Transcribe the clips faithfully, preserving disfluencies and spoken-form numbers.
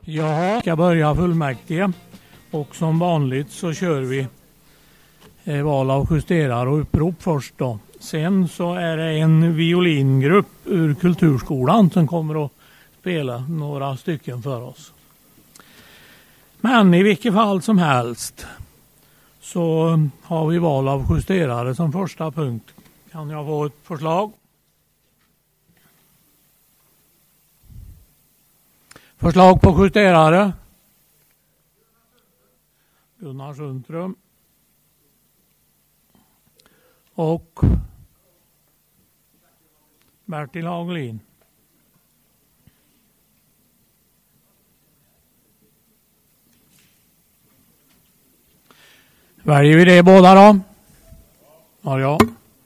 Ja, ska börja fullmäktige och som vanligt så kör vi eh, val av justerare och upprop först då. Sen så är det en violingrupp ur kulturskolan som kommer att spela några stycken för oss. Men i vilket fall som helst så har vi val av justerare som första punkt. Kan jag få ett förslag? Förslag på justerare? Gunnar Sundström. Och Bertil Hagelin. Väljer vi det båda då? Ja, ja.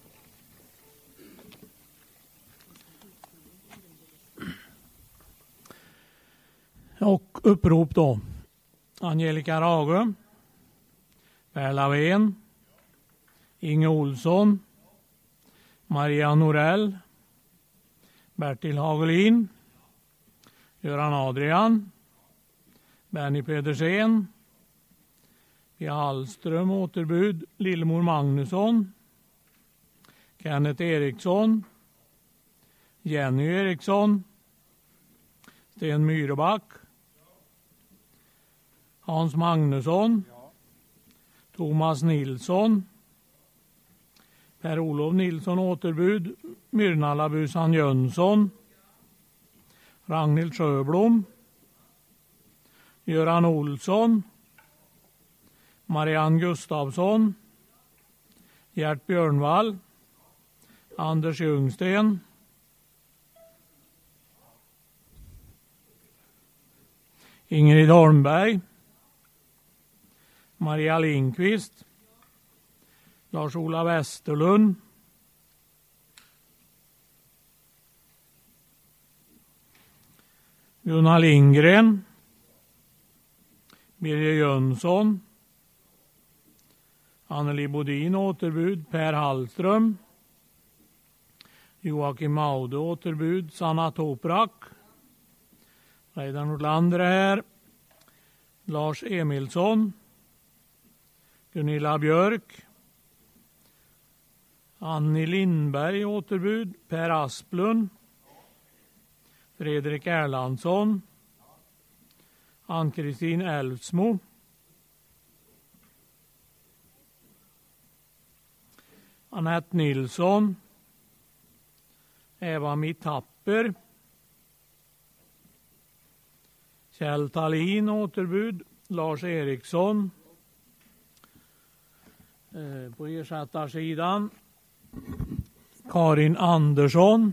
Och upprop då. Angelica Rage. Per Lavén. Inge Olsson. Maria Norell. Bertil Hagelin. Göran Adrian. Benny Pedersen. Pia Hallström återbud. Lillemor Magnusson. Kenneth Eriksson. Jenny Eriksson. Sten Myreback. Hans Magnusson. Ja. Thomas Nilsson. Per-Olof Nilsson återbud. Myrna Busan Jönsson. Ragnhild Sjöblom. Göran Olsson. Marianne Gustafsson. Gert Björnvall. Anders Ljungsten. Ingrid Holmberg. Maria Lindqvist. Lars-Ola Westerlund. Gunnar Lindgren. Birger Jönsson. Anneli Bodin återbud. Per Hallström. Joakim Maude återbud. Sanna Toprak. Reidar Nordlander är här. Lars Emilsson. Gunilla Björk. Annie Lindberg återbud. Per Asplund. Fredrik Erlandsson. Ann-Kristin Elfsmo. Annette Nilsson. Eva Mittapper. Kjell Tallin återbud. Lars Eriksson. Eh, på ersättarsidan. Karin Andersson.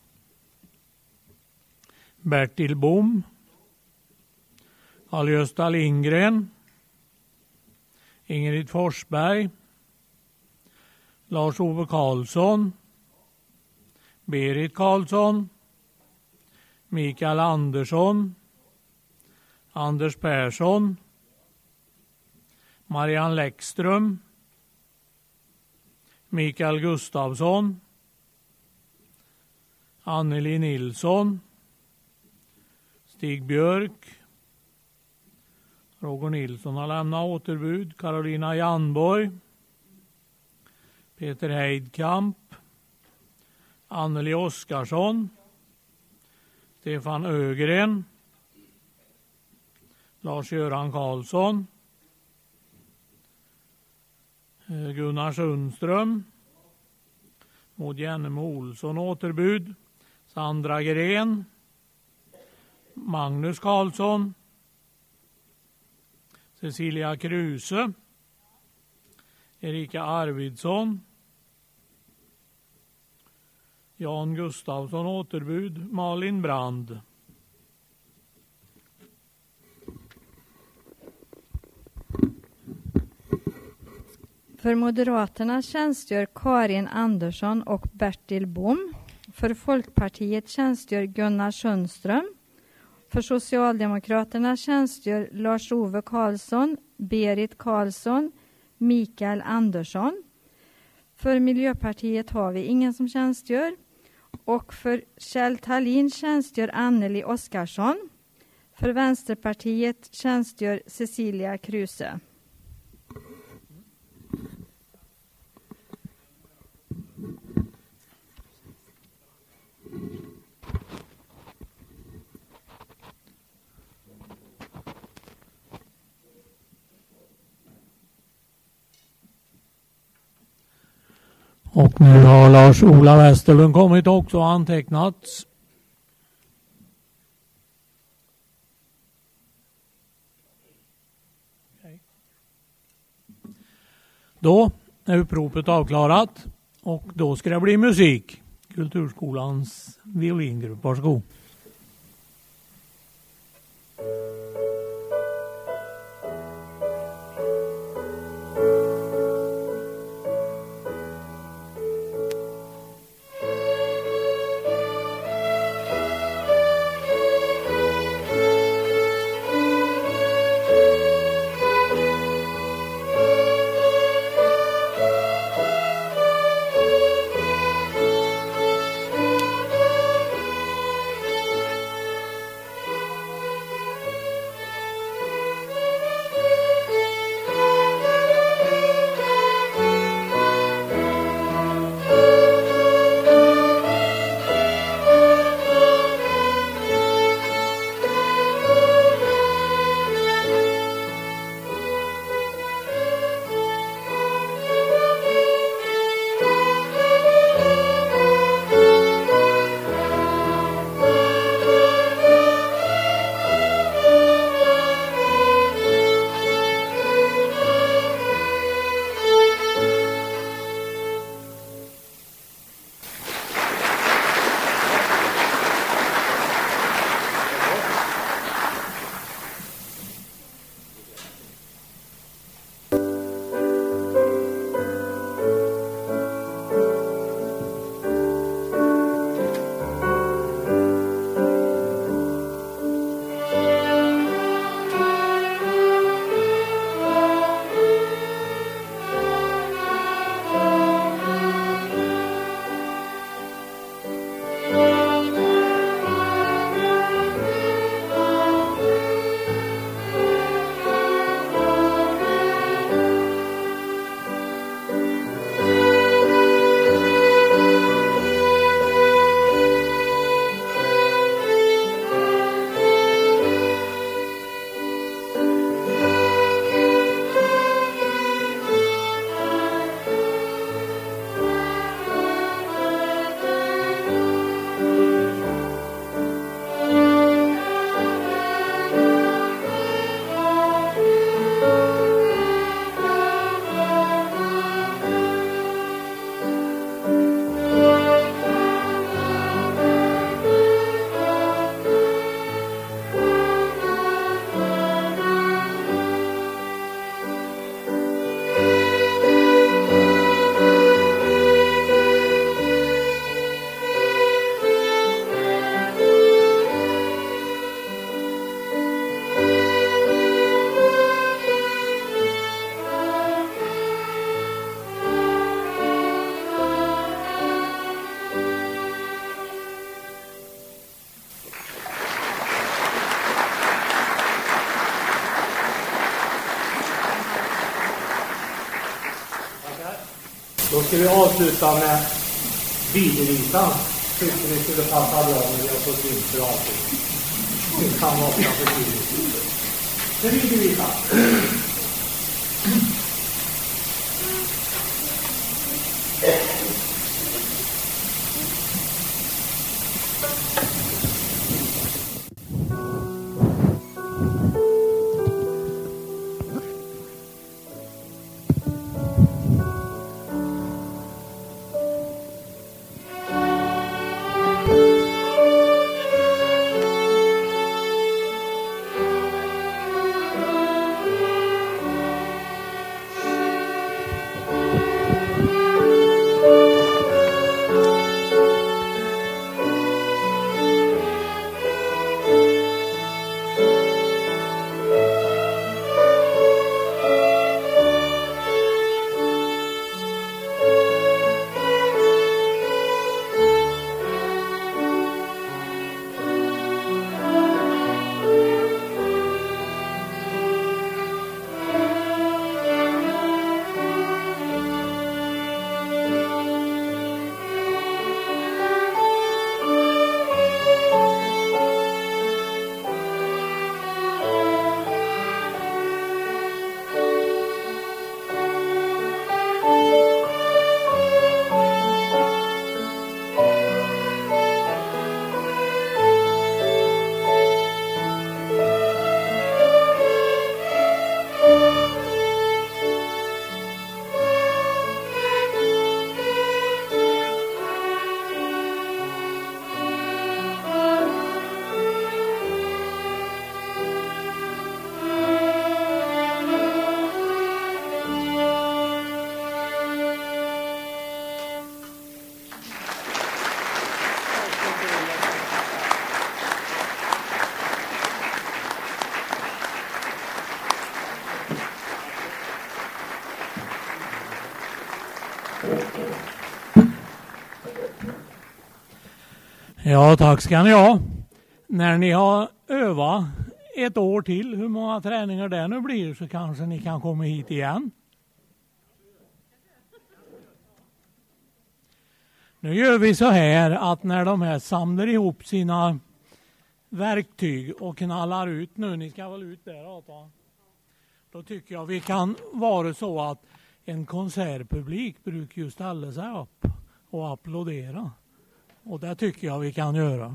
Bertil Bom. Carl-Gösta Lindgren. Ingrid Forsberg. Lars-Ove Karlsson. Berit Karlsson. Mikael Andersson. Anders Persson. Marianne Läckström. Mikael Gustafsson. Anneli Nilsson. Stig Björk. Roger Nilsson har lämnat återbud. Carolina Janborg. Peter Heidkamp. Anneli Oskarsson. Stefan Ögren. Lars-Göran Karlsson. Gunnar Sundström. Maud Jennemo Olsson återbud. Sandra Gren. Magnus Karlsson. Cecilia Kruse. Erika Arvidsson. Jan Gustafsson återbud. Malin Brand. För Moderaterna tjänstgör Karin Andersson och Bertil Bom. För Folkpartiet tjänstgör Gunnar Sundström. För Socialdemokraterna tjänstgör Lars-Ove Karlsson, Berit Karlsson, Mikael Andersson. För Miljöpartiet har vi ingen som tjänstgör. Och för Kjell Tallin tjänstgör Anneli Oskarsson. För Vänsterpartiet tjänstgör Cecilia Kruse. Och nu har Lars-Ola Westerlund kommit också och antecknats. Då är uppropet avklarat och då ska det bli musik. Kulturskolans violingrupp, varsågod. Då ska vi avsluta med videovisan. Tyckte ni skulle passa bra när vi har fått in för allting. Det kan vara för tidigt. Det är videovisan. Ja, tack ska ni ha. När ni har övat ett år till, hur många träningar det nu blir, så kanske ni kan komma hit igen. Nu gör vi så här att när de här samlar ihop sina verktyg och knallar ut nu, ni ska väl ut där då, då tycker jag vi kan vara så att en konsertpublik brukar ju ställa sig upp och applådera. Och det tycker jag vi kan göra.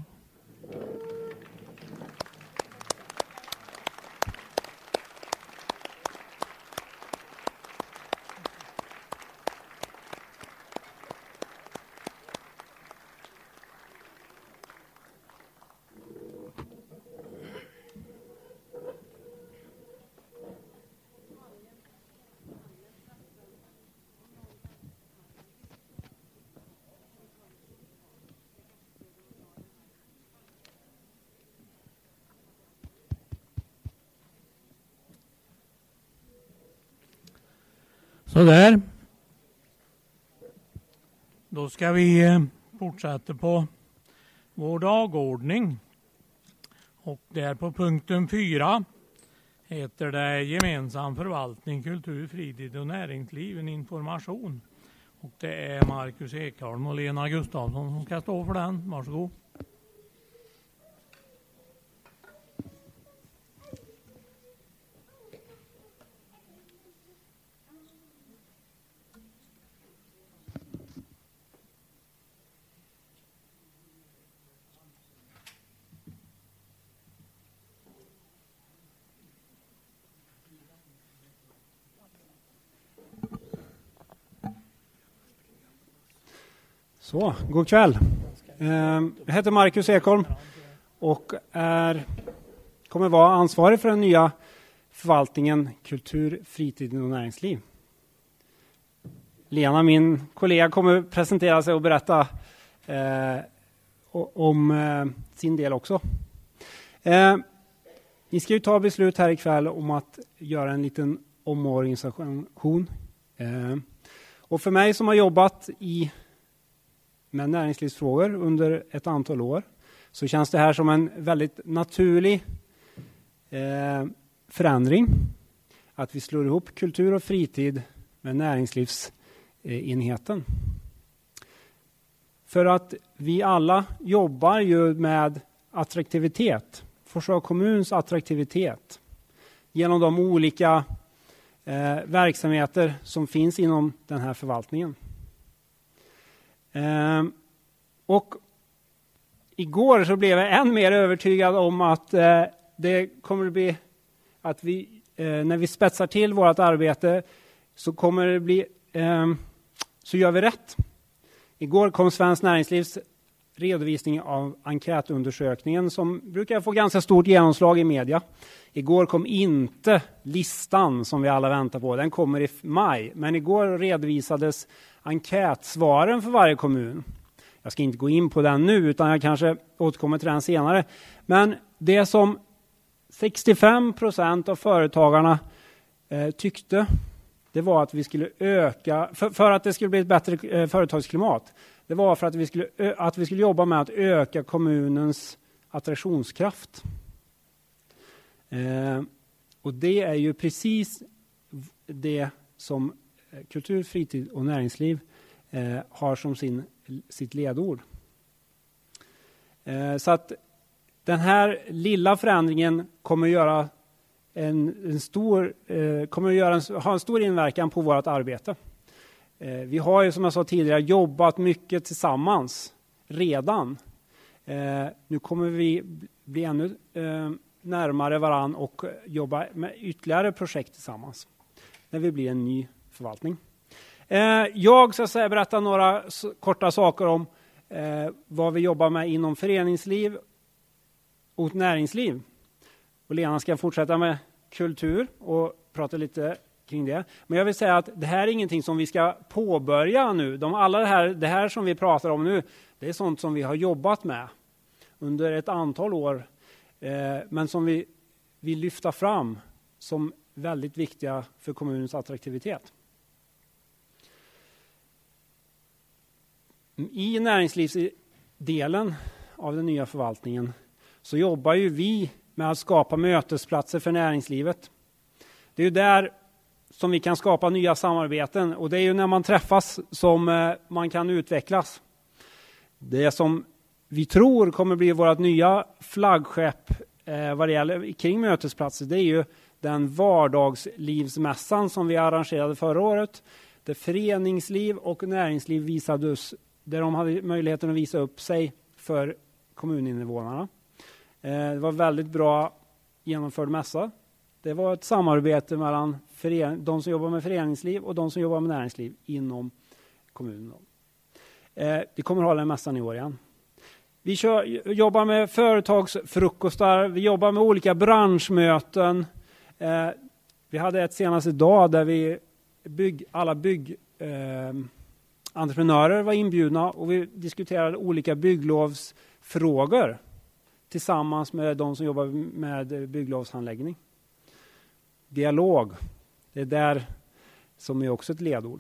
Så där. Då ska vi fortsätta på vår dagordning. Och där på punkten fyra heter det gemensam förvaltning, kultur, fritid och näringsliv, en information. Och det är Marcus Ekholm och Lena Gustafsson som ska stå för den. Varsågod. Så, god kväll. Jag heter Marcus Ekholm och är, kommer vara ansvarig för den nya förvaltningen kultur, fritid och näringsliv. Lena, min kollega, kommer presentera sig och berätta eh, om eh, sin del också. Eh, vi ska ju ta beslut här ikväll om att göra en liten omorganisation. Eh, och för mig som har jobbat i med näringslivsfrågor under ett antal år så känns det här som en väldigt naturlig eh, förändring. Att vi slår ihop kultur och fritid med näringslivsenheten. För att vi alla jobbar ju med attraktivitet. Forshaga kommuns attraktivitet. Genom de olika eh, verksamheter som finns inom den här förvaltningen. Eh, och igår så blev jag än mer övertygad om att eh, det kommer att bli att vi eh, när vi spetsar till vårt arbete så kommer det bli eh, så gör vi rätt. Igår kom Svenskt Näringslivs redovisning av enkätundersökningen som brukar få ganska stort genomslag i media. Igår kom inte listan som vi alla väntar på. Den kommer i maj. Men igår redovisades enkätsvaren för varje kommun. Jag ska inte gå in på den nu utan jag kanske återkommer till den senare. Men det som sextiofem procent av företagarna eh, tyckte det var att vi skulle öka, för, för att det skulle bli ett bättre eh, företagsklimat. Det var för att vi, skulle, ö, att vi skulle jobba med att öka kommunens attraktionskraft. Eh, och det är ju precis det som kultur, fritid och näringsliv eh, har som sin, sitt ledord. Eh, så att den här lilla förändringen kommer att göra en, en stor, eh, kommer att göra en, ha en stor inverkan på vårt arbete. Eh, vi har ju som jag sa tidigare jobbat mycket tillsammans redan. Eh, nu kommer vi bli ännu eh, närmare varann och jobba med ytterligare projekt tillsammans. När vi blir en ny förvaltning. Eh, jag ska säga, berätta några s- korta saker om eh, vad vi jobbar med inom föreningsliv och näringsliv. Och Lena ska fortsätta med kultur och prata lite kring det. Men jag vill säga att det här är ingenting som vi ska påbörja nu. De, alla det här, det här som vi pratar om nu, det är sånt som vi har jobbat med under ett antal år. Eh, men som vi vill lyfta fram som väldigt viktiga för kommunens attraktivitet. I näringslivsdelen av den nya förvaltningen så jobbar ju vi med att skapa mötesplatser för näringslivet. Det är ju där som vi kan skapa nya samarbeten, och det är ju när man träffas som man kan utvecklas. Det som vi tror kommer bli vårt nya flaggskepp eh, vad det gäller kring mötesplatser, det är ju den vardagslivsmässan som vi arrangerade förra året, där föreningsliv och näringsliv visades, där de hade möjligheten att visa upp sig för kommuninvånarna. Eh, det var väldigt bra genomförd mässa. Det var ett samarbete mellan fören- de som jobbar med föreningsliv och de som jobbar med näringsliv inom kommunen. Eh, vi kommer att hålla en mässan i år igen. Vi kör, jobbar med företagsfrukostar, vi jobbar med olika branschmöten. Eh, vi hade ett senaste dag där vi bygg, alla byggentreprenörer eh, var inbjudna, och vi diskuterade olika bygglovsfrågor tillsammans med de som jobbar med bygglovshandläggning. Dialog, det är där som är också ett ledord.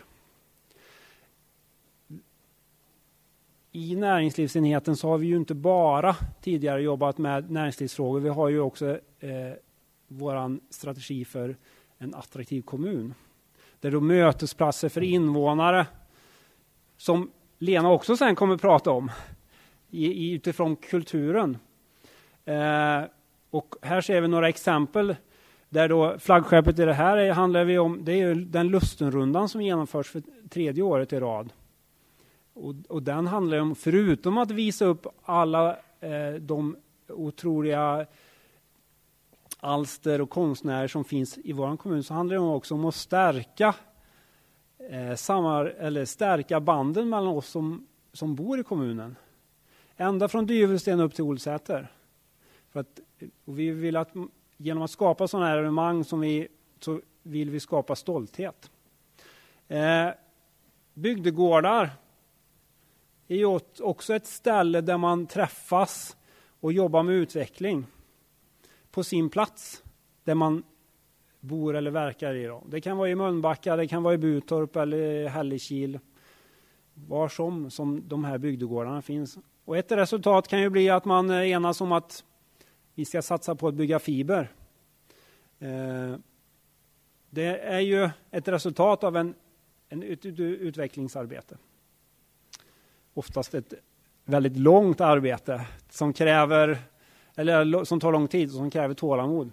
I näringslivsenheten så har vi ju inte bara tidigare jobbat med näringslivsfrågor. Vi har ju också eh, våran strategi för en attraktiv kommun. Där då mötesplatser för invånare, som Lena också sen kommer att prata om, i, i, utifrån kulturen. Eh, och här ser vi några exempel där då flaggskeppet i det här är, handlar vi om, det är ju den Lustenrundan som genomförs för tredje året i rad. Och, och den handlar om, förutom att visa upp alla eh, de otroliga alster och konstnärer som finns i vår kommun, så handlar det också om att stärka eh, samar, eller stärka banden mellan oss som, som bor i kommunen. Ända från Dyvelsten upp till Olsäter. För att, och vi vill att genom att skapa sådana här evenemang som vi, så vill vi skapa stolthet. Eh, bygdegårdar är ju också ett ställe där man träffas och jobbar med utveckling på sin plats där man bor eller verkar i. Då. Det kan vara i Mölnbacka, det kan vara i Butorp eller i Hällekil. Var som, som de här bygdegårdarna finns. Och ett resultat kan ju bli att man enas om att vi ska satsa på att bygga fiber. Eh, det är ju ett resultat av en, en ut, ut, utvecklingsarbete. Oftast ett väldigt långt arbete som kräver, eller som tar lång tid och som kräver tålamod.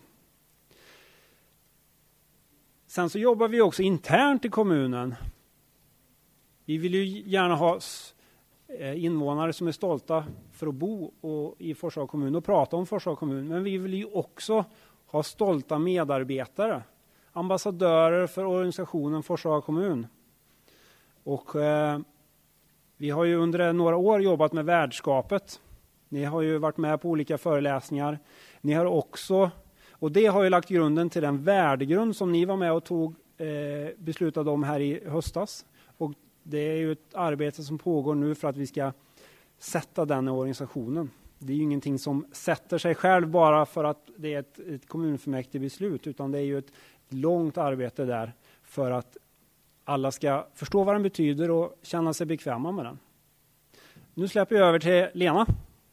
Sen så jobbar vi också internt i kommunen. Vi vill ju gärna ha invånare som är stolta för att bo och i Forshaga kommun och prata om Forshaga kommun. Men vi vill ju också ha stolta medarbetare. Ambassadörer för organisationen Forshaga kommun. Och eh, vi har ju under några år jobbat med värdskapet. Ni har ju varit med på olika föreläsningar. Ni har också, och det har ju lagt grunden till den värdegrund som ni var med och tog eh, beslutade om här i höstas. Och det är ju ett arbete som pågår nu för att vi ska sätta den organisationen. Det är ju ingenting som sätter sig själv bara för att det är ett, ett kommunfullmäktigebeslut, utan det är ju ett långt arbete där för att alla ska förstå vad den betyder och känna sig bekväma med den. Nu släpper jag över till Lena.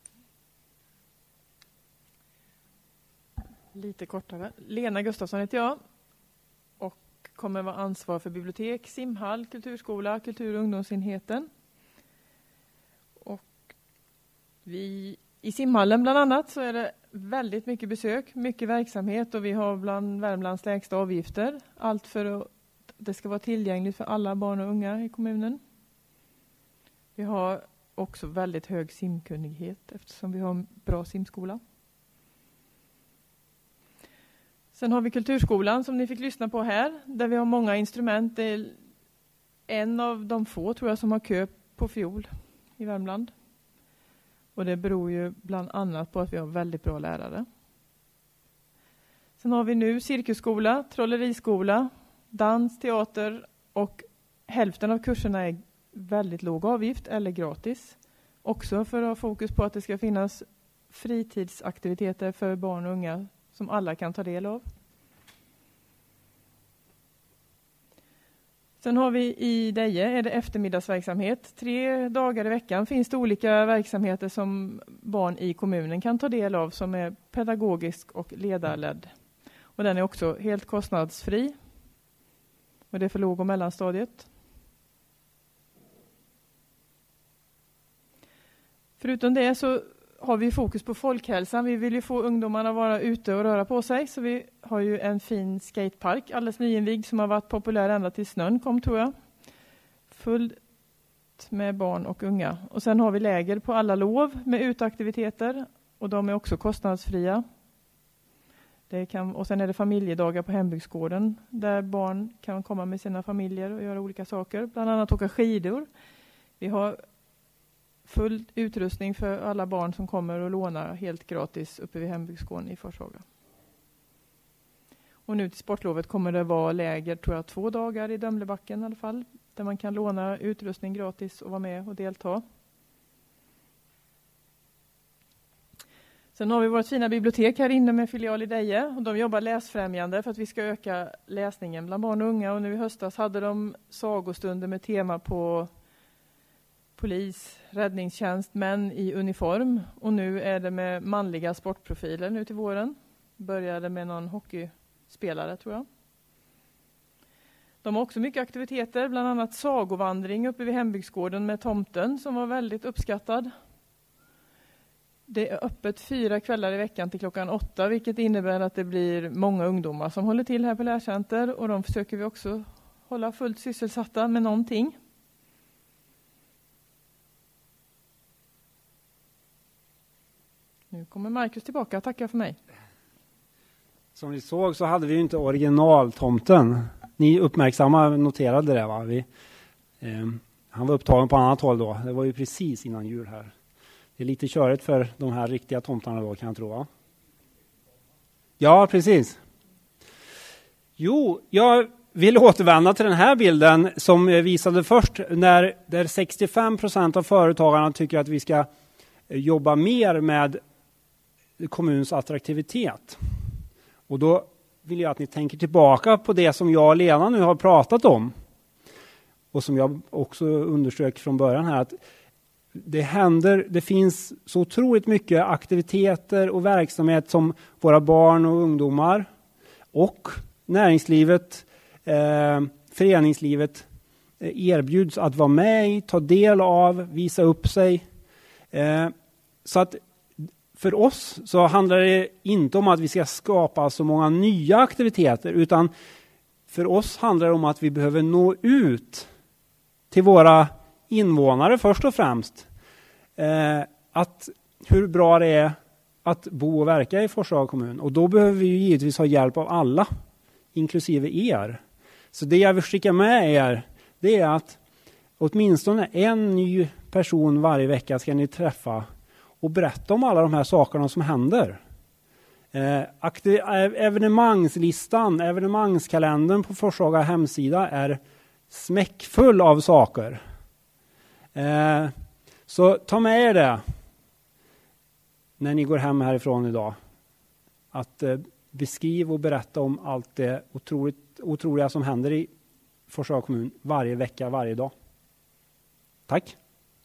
Lite kortare. Lena Gustafsson heter jag och kommer vara ansvar för bibliotek, simhall, kulturskola, kultur- och ungdomsenheten. Och vi, i simhallen bland annat så är det väldigt mycket besök, mycket verksamhet, och vi har bland Värmlands lägsta avgifter. Allt för att det ska vara tillgängligt för alla barn och unga i kommunen. Vi har också väldigt hög simkunnighet eftersom vi har en bra simskola. Sen har vi kulturskolan som ni fick lyssna på här, där vi har många instrument. Det är en av de få, tror jag, som har kö på fiol i Värmland. Och det beror ju bland annat på att vi har väldigt bra lärare. Sen har vi nu cirkusskola, trolleriskola, dans, teater, och hälften av kurserna är väldigt låg avgift eller gratis. Också för att ha fokus på att det ska finnas fritidsaktiviteter för barn och unga som alla kan ta del av. Sen har vi i Deje är det eftermiddagsverksamhet. Tre dagar i veckan finns det olika verksamheter som barn i kommunen kan ta del av som är pedagogisk och ledarledd. Och den är också helt kostnadsfri. Och det är för låg- och mellanstadiet. Förutom det så har vi fokus på folkhälsan. Vi vill ju få ungdomarna att vara ute och röra på sig. Så vi har ju en fin skatepark alldeles nyinvigd som har varit populär ända till snön kom tror jag. Fullt med barn och unga. Och sen har vi läger på alla lov med utaktiviteter. Och de är också kostnadsfria. Det kan, och sen är det familjedagar på hembygdsgården där barn kan komma med sina familjer och göra olika saker. Bland annat åka skidor. Vi har full utrustning för alla barn som kommer och lånar helt gratis uppe vid hembygdsgården i Forshaga. Och nu till sportlovet kommer det vara läger tror jag två dagar i Dömlebacken i alla fall. Där man kan låna utrustning gratis och vara med och delta. Sen har vi vårt fina bibliotek här inne med filial i Deje. Och de jobbar läsfrämjande för att vi ska öka läsningen bland barn och unga. Och nu i höstas hade de sagostunder med tema på polis, räddningstjänst, män i uniform. Och nu är det med manliga sportprofiler nu till våren. Började med någon hockeyspelare tror jag. De har också mycket aktiviteter, bland annat sagovandring uppe vid hembygdsgården med tomten som var väldigt uppskattad. Det är öppet fyra kvällar i veckan till klockan åtta, vilket innebär att det blir många ungdomar som håller till här på lärcenter. Och de försöker vi också hålla fullt sysselsatta med någonting. Nu kommer Marcus tillbaka. Tackar för mig. Som ni såg så hade vi ju inte originaltomten. Ni uppmärksamma noterade det va? Vi, eh, han var upptagen på annat håll då. Det var ju precis innan jul här. Det är lite körigt för de här riktiga tomtarna då kan jag tro va? Ja, precis. Jo, jag vill återvända till den här bilden som visade först när där sextiofem procent av företagarna tycker att vi ska jobba mer med kommunens attraktivitet. Och då vill jag att ni tänker tillbaka på det som jag och Lena nu har pratat om. Och som jag också underströk från början här att det händer, det finns så otroligt mycket aktiviteter och verksamhet som våra barn och ungdomar och näringslivet, eh, föreningslivet eh, erbjuds att vara med i, ta del av, visa upp sig. Eh, så att för oss så handlar det inte om att vi ska skapa så många nya aktiviteter utan för oss handlar det om att vi behöver nå ut till våra invånare först och främst. Eh, att hur bra det är att bo och verka i Forshaga kommun. Och då behöver vi ju givetvis ha hjälp av alla, inklusive er. Så det jag vill skicka med er, det är att åtminstone en ny person varje vecka ska ni träffa och berätta om alla de här sakerna som händer. Eh, aktiv- evenemangslistan, evenemangskalendern på Forshaga hemsida är smäckfull av saker. Eh, så ta med er det när ni går hem härifrån idag. Att eh, beskriva och berätta om allt det otroligt, otroliga som händer i Forshaga kommun varje vecka, varje dag. Tack.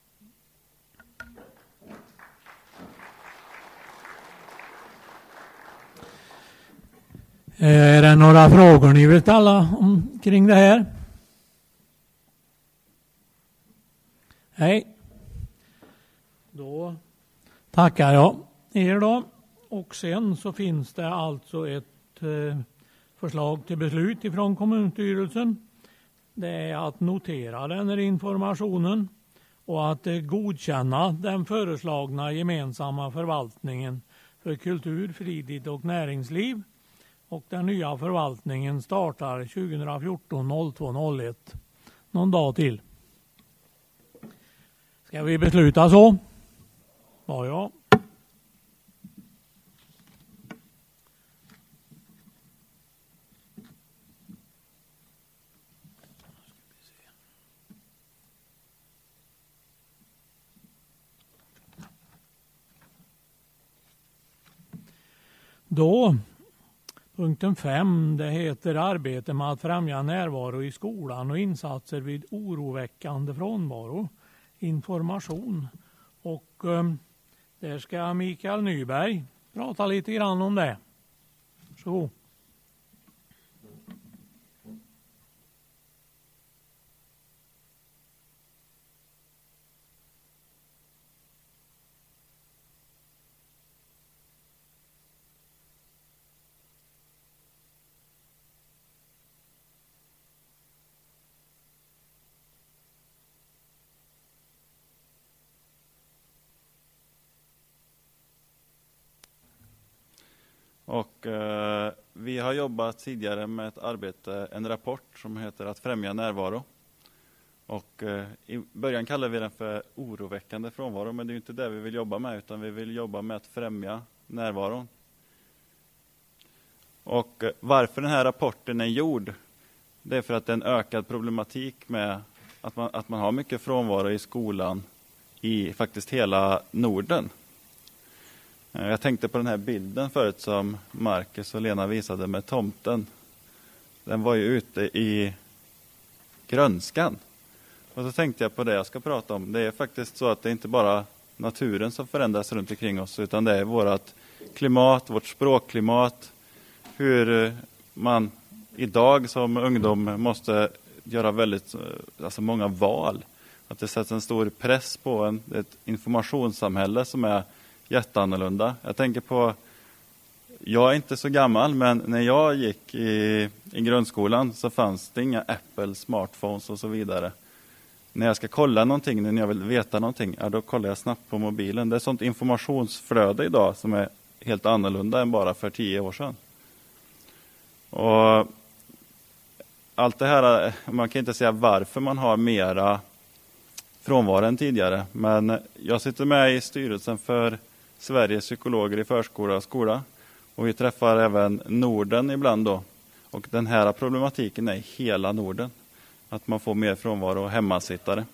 Är det några frågor ni vill ställa om, kring det här? Nej. Då tackar jag er då. Och sen så finns det alltså ett eh, förslag till beslut ifrån kommunstyrelsen. Det är att notera den här informationen och att eh, godkänna den föreslagna gemensamma förvaltningen för kultur, fritid och näringsliv. Och den nya förvaltningen startar tjugo fjorton noll två noll ett. Någon dag till. Ska vi besluta så? Ja, ja. Då Punkten fem, det heter arbete med att främja närvaro i skolan och insatser vid oroväckande frånvaro. Information. Och eh, där ska Mikael Nyberg prata lite grann om det. Så. Och eh, vi har jobbat tidigare med ett arbete, en rapport som heter att främja närvaro. Och eh, i början kallar vi den för oroväckande frånvaro, men det är ju inte det vi vill jobba med, utan vi vill jobba med att främja närvaron. Och eh, varför den här rapporten är gjord, det är för att det är en ökad problematik med att man, att man har mycket frånvaro i skolan i faktiskt hela Norden. Jag tänkte på den här bilden förut som Marcus och Lena visade med tomten. Den var ju ute i grönskan. Och så tänkte jag på det jag ska prata om. Det är faktiskt så att det är inte bara naturen som förändras runt omkring oss, utan det är vårt klimat, vårt språkklimat. Hur man idag som ungdom måste göra väldigt, alltså många val. Att det sätts en stor press på en, ett informationssamhälle som är jätteannorlunda. Jag tänker på, jag är inte så gammal, men när jag gick i, i grundskolan så fanns det inga Apple, smartphones och så vidare. När jag ska kolla någonting, när jag vill veta någonting, ja, då kollar jag snabbt på mobilen. Det är sånt informationsflöde idag som är helt annorlunda än bara för tio år sedan. Och allt det här, man kan inte säga varför man har mera frånvaro än tidigare, men jag sitter med i styrelsen för Sveriges psykologer i förskola och skola, och vi träffar även Norden ibland då. Och den här problematiken är i hela Norden, att man får mer frånvaro och hemmasittare.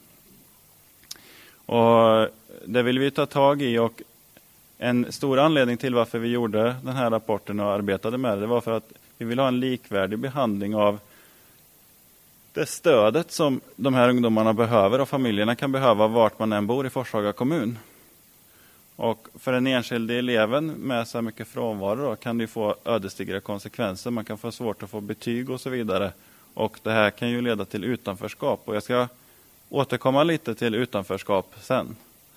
Och det vill vi ta tag i, och en stor anledning till varför vi gjorde den här rapporten och arbetade med det, det var för att vi vill ha en likvärdig behandling av det stödet som de här ungdomarna behöver och familjerna kan behöva vart man än bor i Forshaga kommun. Och för den enskilde eleven med så mycket frånvaro då, kan det få ödesdigra konsekvenser. Man kan få svårt att få betyg och så vidare. Och det här kan ju leda till utanförskap. Och jag ska återkomma lite till utanförskap sen.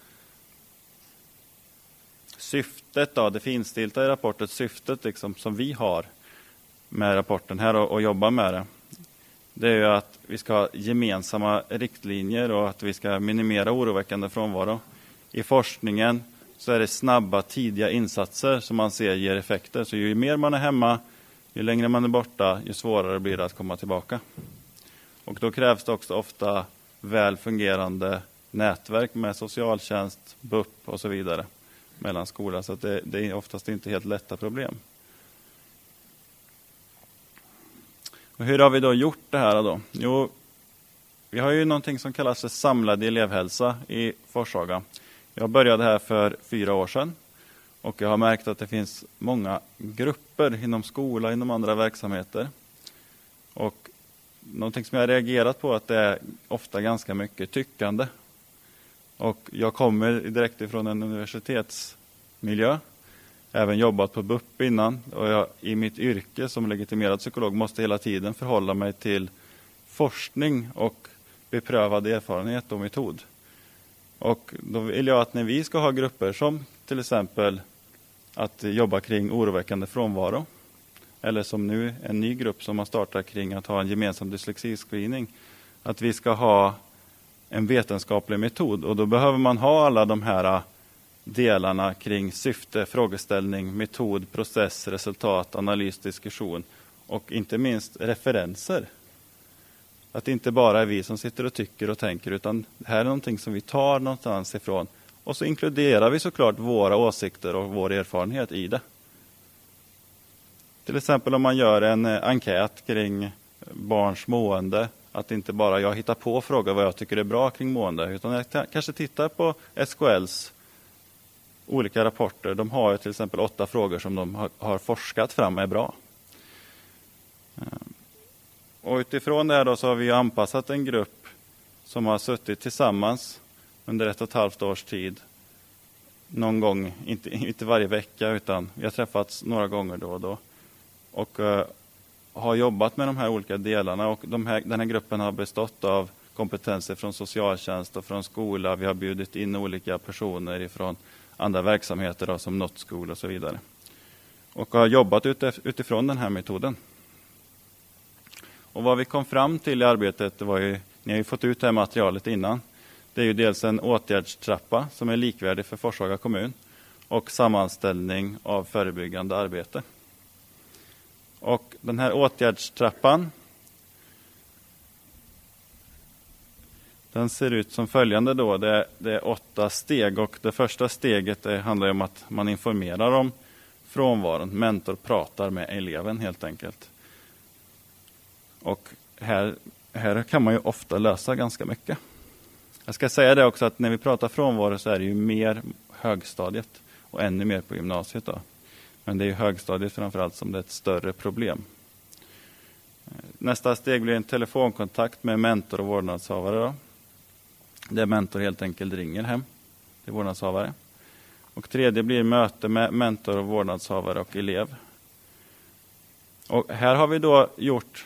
Syftet då, det finstilta i rapporten, syftet liksom som vi har med rapporten här och, och jobba med det. Det är ju att vi ska ha gemensamma riktlinjer och att vi ska minimera oroväckande frånvaro. I forskningen så är det snabba, tidiga insatser som man ser ger effekter. Så ju mer man är hemma, ju längre man är borta, ju svårare blir det att komma tillbaka. Och då krävs det också ofta väl fungerande nätverk med socialtjänst, B U P och så vidare mellan skolan. Så att det, det är oftast inte helt lätta problem. Och hur har vi då gjort det här då? Jo, vi har ju någonting som kallas för samlad elevhälsa i Forshaga. Jag började här för fyra år sedan och jag har märkt att det finns många grupper inom skola, inom andra verksamheter. Och någonting som jag har reagerat på är att det är ofta ganska mycket tyckande. Och jag kommer direkt ifrån en universitetsmiljö. Även jobbat på B U P innan, och jag i mitt yrke som legitimerad psykolog måste hela tiden förhålla mig till forskning och beprövad erfarenhet och metod. Och då vill jag att när vi ska ha grupper som till exempel att jobba kring oroväckande frånvaro, eller som nu en ny grupp som har startat kring att ha en gemensam dyslexiscreening, att vi ska ha en vetenskaplig metod, och då behöver man ha alla de här delarna kring syfte, frågeställning, metod, process, resultat, analys, diskussion och inte minst referenser. Att det inte bara är vi som sitter och tycker och tänker, utan det här är någonting som vi tar någonstans ifrån, och så inkluderar vi såklart våra åsikter och vår erfarenhet i det. Till exempel om man gör en enkät kring barns mående, att inte bara jag hittar på och frågar vad jag tycker är bra kring mående, utan jag kanske tittar på S K L:s olika rapporter. De har ju till exempel åtta frågor som de har, har forskat fram är bra. och utifrån det här då så har vi anpassat en grupp som har suttit tillsammans under ett och ett halvt års tid. Någon gång, inte, inte varje vecka, utan vi har träffats några gånger då och då. Och uh, har jobbat med de här olika delarna. Och de här, den här gruppen har bestått av kompetenser från socialtjänst och från skola. Vi har bjudit in olika personer från andra verksamheter då, som Not-School och så vidare. Och har jobbat utifrån den här metoden. Och vad vi kom fram till i arbetet var ju, ni har ju fått ut det här materialet innan. Det är ju dels en åtgärdstrappa som är likvärdig för Forshaga kommun och sammanställning av förebyggande arbete. Och den här åtgärdstrappan, den ser ut som följande då. Det är, det är åtta steg och det första steget är, handlar om att man informerar om frånvaron. Mentor pratar med eleven helt enkelt. Och här, här kan man ju ofta lösa ganska mycket. Jag ska säga det också att när vi pratar frånvaro så är det ju mer högstadiet och ännu mer på gymnasiet då. Men det är ju högstadiet framförallt som det är ett större problem. Nästa steg blir en telefonkontakt med mentor och vårdnadshavare då. Där mentor helt enkelt ringer hem till vårdnadshavare. Och tredje blir möte med mentor och vårdnadshavare och elev. Och här har vi då gjort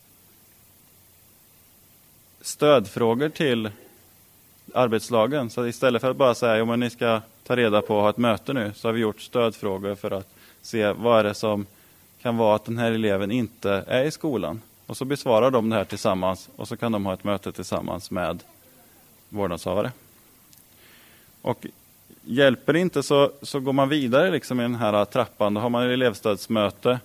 stödfrågor till arbetslagen. Så istället för att bara säga att ni ska ta reda på och ha ett möte nu, så har vi gjort stödfrågor för att se vad är det som kan vara att den här eleven inte är i skolan. Och så besvarar de det här tillsammans och så kan de ha ett möte tillsammans med vårdnadshavare. Och hjälper det inte så, så går man vidare liksom i den här trappan. Då har man ett elevstödsmöte.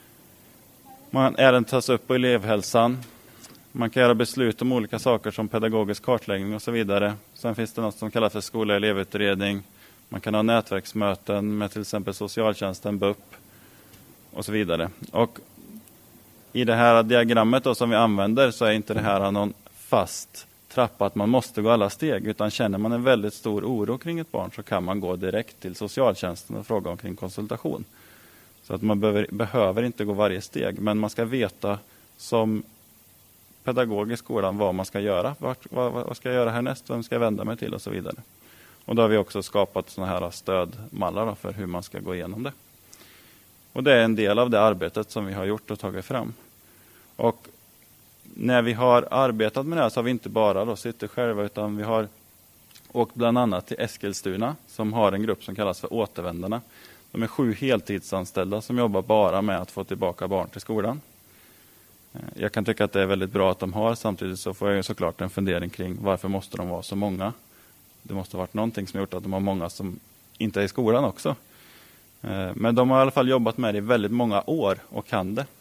Man även tas upp på elevhälsan. Man kan göra beslut om olika saker som pedagogisk kartläggning och så vidare. Sen finns det något som kallas för skola- och elevutredning. Man kan ha nätverksmöten med till exempel socialtjänsten, B U P och så vidare. Och i det här diagrammet då som vi använder så är inte det här någon fast trappa att man måste gå alla steg. Utan känner man en väldigt stor oro kring ett barn så kan man gå direkt till socialtjänsten och fråga omkring konsultation. Så att man behöver, behöver inte gå varje steg. Men man ska veta som pedagog i skolan vad man ska göra. Vart, vad, vad ska jag göra härnäst? Vem ska jag vända mig till? Och så vidare. Och då har vi också skapat såna här stödmallar då för hur man ska gå igenom det. Och det är en del av det arbetet som vi har gjort och tagit fram. Och när vi har arbetat med det här så har vi inte bara då suttit själva utan vi har åkt bland annat till Eskilstuna som har en grupp som kallas för återvändarna. De är sju heltidsanställda som jobbar bara med att få tillbaka barn till skolan. Jag kan tycka att det är väldigt bra att de har, samtidigt så får jag ju såklart en fundering kring varför måste de vara så många. Det måste ha varit någonting som gjort att de har många som inte är i skolan också. Men de har i alla fall jobbat med det i väldigt många år och kan det.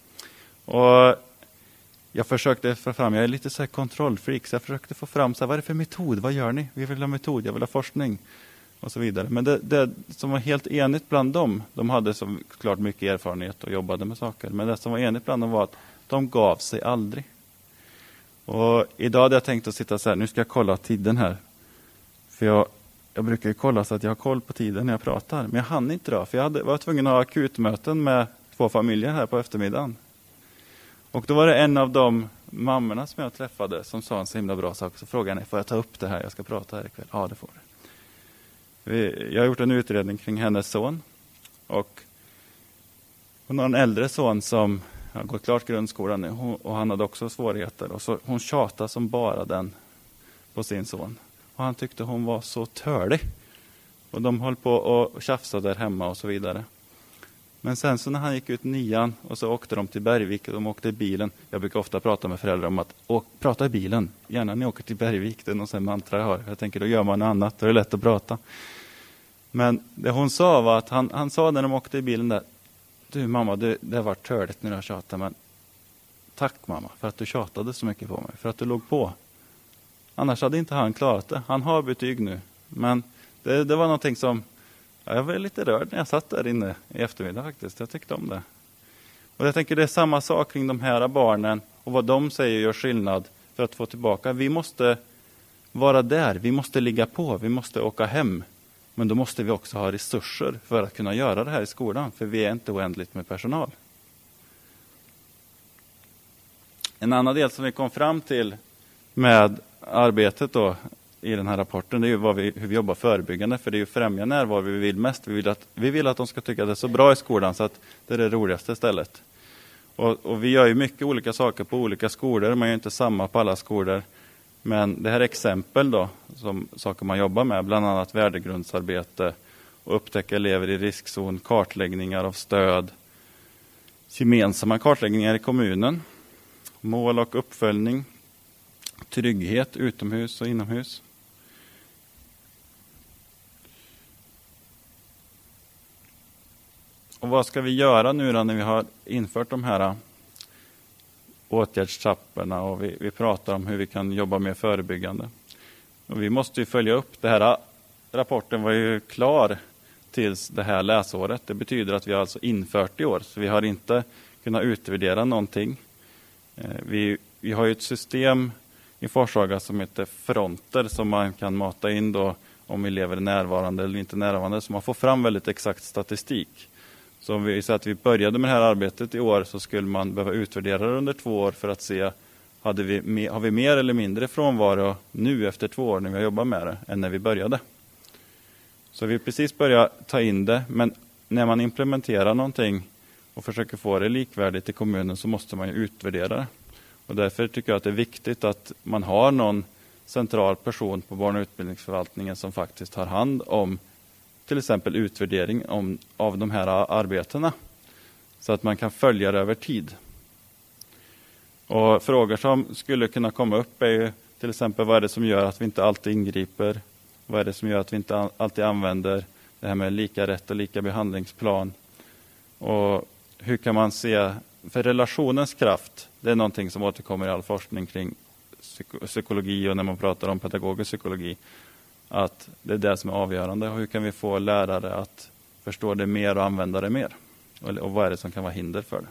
Och jag försökte få fram, jag är lite så här kontrollfreak, så jag försökte få fram så här, vad är det för metod, vad gör ni? Vi vill ha metod, jag vill ha forskning och så vidare. Men det, det som var helt enigt bland dem, de hade så klart mycket erfarenhet och jobbade med saker. Men det som var enigt bland dem var att de gav sig aldrig. Och idag hade jag tänkt att sitta så här, nu ska jag kolla tiden här. För jag, jag brukar ju kolla så att jag har koll på tiden när jag pratar. Men jag hann inte då, för jag hade, var tvungen att ha akutmöten med två familjer här på eftermiddagen. Och då var det en av de mammorna som jag träffade som sa en så himla bra sak. Så frågade jag, får jag ta upp det här? Jag ska prata här ikväll. Ja, det får du. Jag har gjort en utredning kring hennes son. Och hon har en äldre son som har gått klart grundskolan nu. Och han hade också svårigheter. Och så hon tjatade som bara den på sin son. Och han tyckte hon var så törlig. Och de höll på och tjafsade där hemma och så vidare. Men sen så när han gick ut nian och så åkte de till Bergvik och de åkte i bilen. Jag brukar ofta prata med föräldrar om att åk, prata i bilen. Gärna när ni åker till Bergvik, det är någon sån mantra jag har. Jag tänker då gör man något annat, då är det lätt att prata. Men det hon sa var att han, han sa när de åkte i bilen där. Du mamma, det, det har varit törligt när du har tjatat, men tack mamma för att du tjatade så mycket på mig. För att du låg på. Annars hade inte han klarat det. Han har betyg nu. Men det, det var någonting som... Jag var lite rörd när jag satt där inne i eftermiddag faktiskt. Jag tyckte om det. Och jag tänker det är samma sak kring de här barnen. Och vad de säger gör skillnad för att få tillbaka. Vi måste vara där. Vi måste ligga på. Vi måste åka hem. Men då måste vi också ha resurser för att kunna göra det här i skolan. För vi är inte oändligt med personal. En annan del som vi kom fram till med arbetet då i den här rapporten, det är ju vad vi, hur vi jobbar förebyggande, för det är ju främja närvaro vi vill mest. Vi vill, att, vi vill att de ska tycka att det är så bra i skolan så att det är det roligaste stället. Och, och vi gör ju mycket olika saker på olika skolor, man gör inte samma på alla skolor. Men det här är exempel då, som saker man jobbar med, bland annat värdegrundsarbete och upptäcka elever i riskzon, kartläggningar av stöd, gemensamma kartläggningar i kommunen, mål och uppföljning, trygghet utomhus och inomhus. Och vad ska vi göra nu då när vi har infört de här åtgärdstrapporna och vi, vi pratar om hur vi kan jobba mer förebyggande? Och vi måste ju följa upp. Det här rapporten var ju klar tills det här läsåret. Det betyder att vi har alltså infört i år, så vi har inte kunnat utvärdera någonting. Vi, vi har ju ett system i Forshaga som heter fronter som man kan mata in då om elever är närvarande eller inte närvarande, så man får fram väldigt exakt statistik. Så om vi säger att vi började med det här arbetet i år, så skulle man behöva utvärdera det under två år för att se, hade vi, har vi mer eller mindre frånvaro nu efter två år när vi har jobbat med det än när vi började. Så vi precis börjat ta in det, men när man implementerar någonting och försöker få det likvärdigt i kommunen så måste man ju utvärdera det. Och därför tycker jag att det är viktigt att man har någon central person på barn- och utbildningsförvaltningen som faktiskt tar hand om till exempel utvärdering om, av de här arbetena. Så att man kan följa det över tid. Och frågor som skulle kunna komma upp är ju till exempel vad är det som gör att vi inte alltid ingriper? Vad är det som gör att vi inte alltid använder det här med lika rätt och lika behandlingsplan? Och hur kan man se, för relationens kraft, det är någonting som återkommer i all forskning kring psykologi och när man pratar om pedagogisk psykologi, att det är det som är avgörande. Och hur kan vi få lärare att förstå det mer och använda det mer? Och, och vad är det som kan vara hinder för det?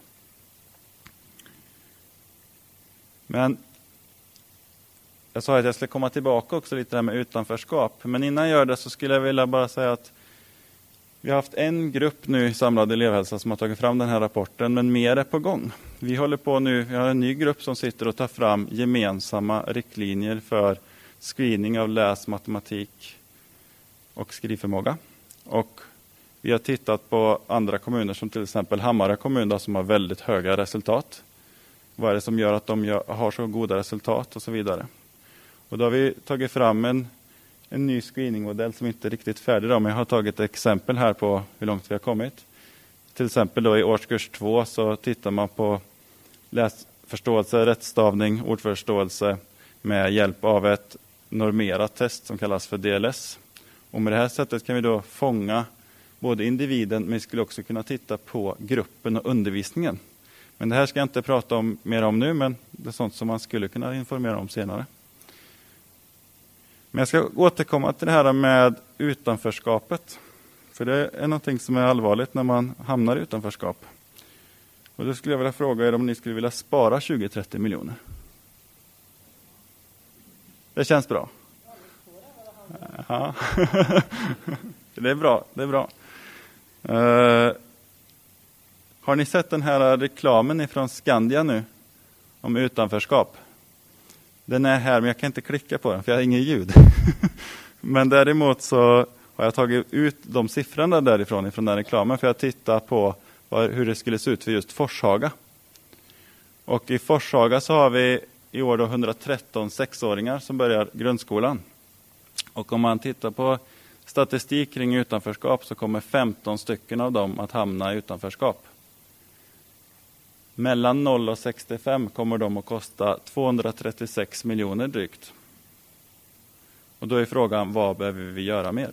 Men jag sa att jag skulle komma tillbaka också lite där med utanförskap. Men innan jag gör det så skulle jag vilja bara säga att vi har haft en grupp nu i Samlad elevhälsa som har tagit fram den här rapporten, men mer är på gång. Vi håller på nu, vi har en ny grupp som sitter och tar fram gemensamma riktlinjer för screening av läs, matematik och skrivförmåga. Och vi har tittat på andra kommuner som till exempel Hammarö kommun då, som har väldigt höga resultat. Vad är det som gör att de gör, har så goda resultat och så vidare. Och då har vi tagit fram en, en ny screeningmodell som inte är riktigt färdig då, men jag har tagit ett exempel här på hur långt vi har kommit. Till exempel då i årskurs två så tittar man på läsförståelse, rättstavning, ordförståelse med hjälp av ett normerat test som kallas för D L S. Och med det här sättet kan vi då fånga både individen, men vi skulle också kunna titta på gruppen och undervisningen. Men det här ska jag inte prata om mer om nu, men det är sånt som man skulle kunna informera om senare. Men jag ska återkomma till det här med utanförskapet. För det är någonting som är allvarligt när man hamnar i utanförskap. Och då skulle jag vilja fråga er om ni skulle vilja spara tjugo till trettio miljoner. Det känns bra. Ja. Det är bra, det är bra. Uh, har ni sett den här reklamen ifrån Skandia nu om utanförskap? Den är här, men jag kan inte klicka på den för jag har ingen ljud. Men däremot så har jag tagit ut de siffrorna därifrån ifrån den reklamen för att titta på vad, hur det skulle se ut för just Forshaga. Och i Forshaga så har vi i år då hundratretton sexåringar som börjar grundskolan. Och om man tittar på statistik kring utanförskap så kommer femton stycken av dem att hamna i utanförskap. Mellan noll och sextiofem kommer de att kosta tvåhundratrettiosex miljoner drygt. Och då är frågan, vad behöver vi göra mer?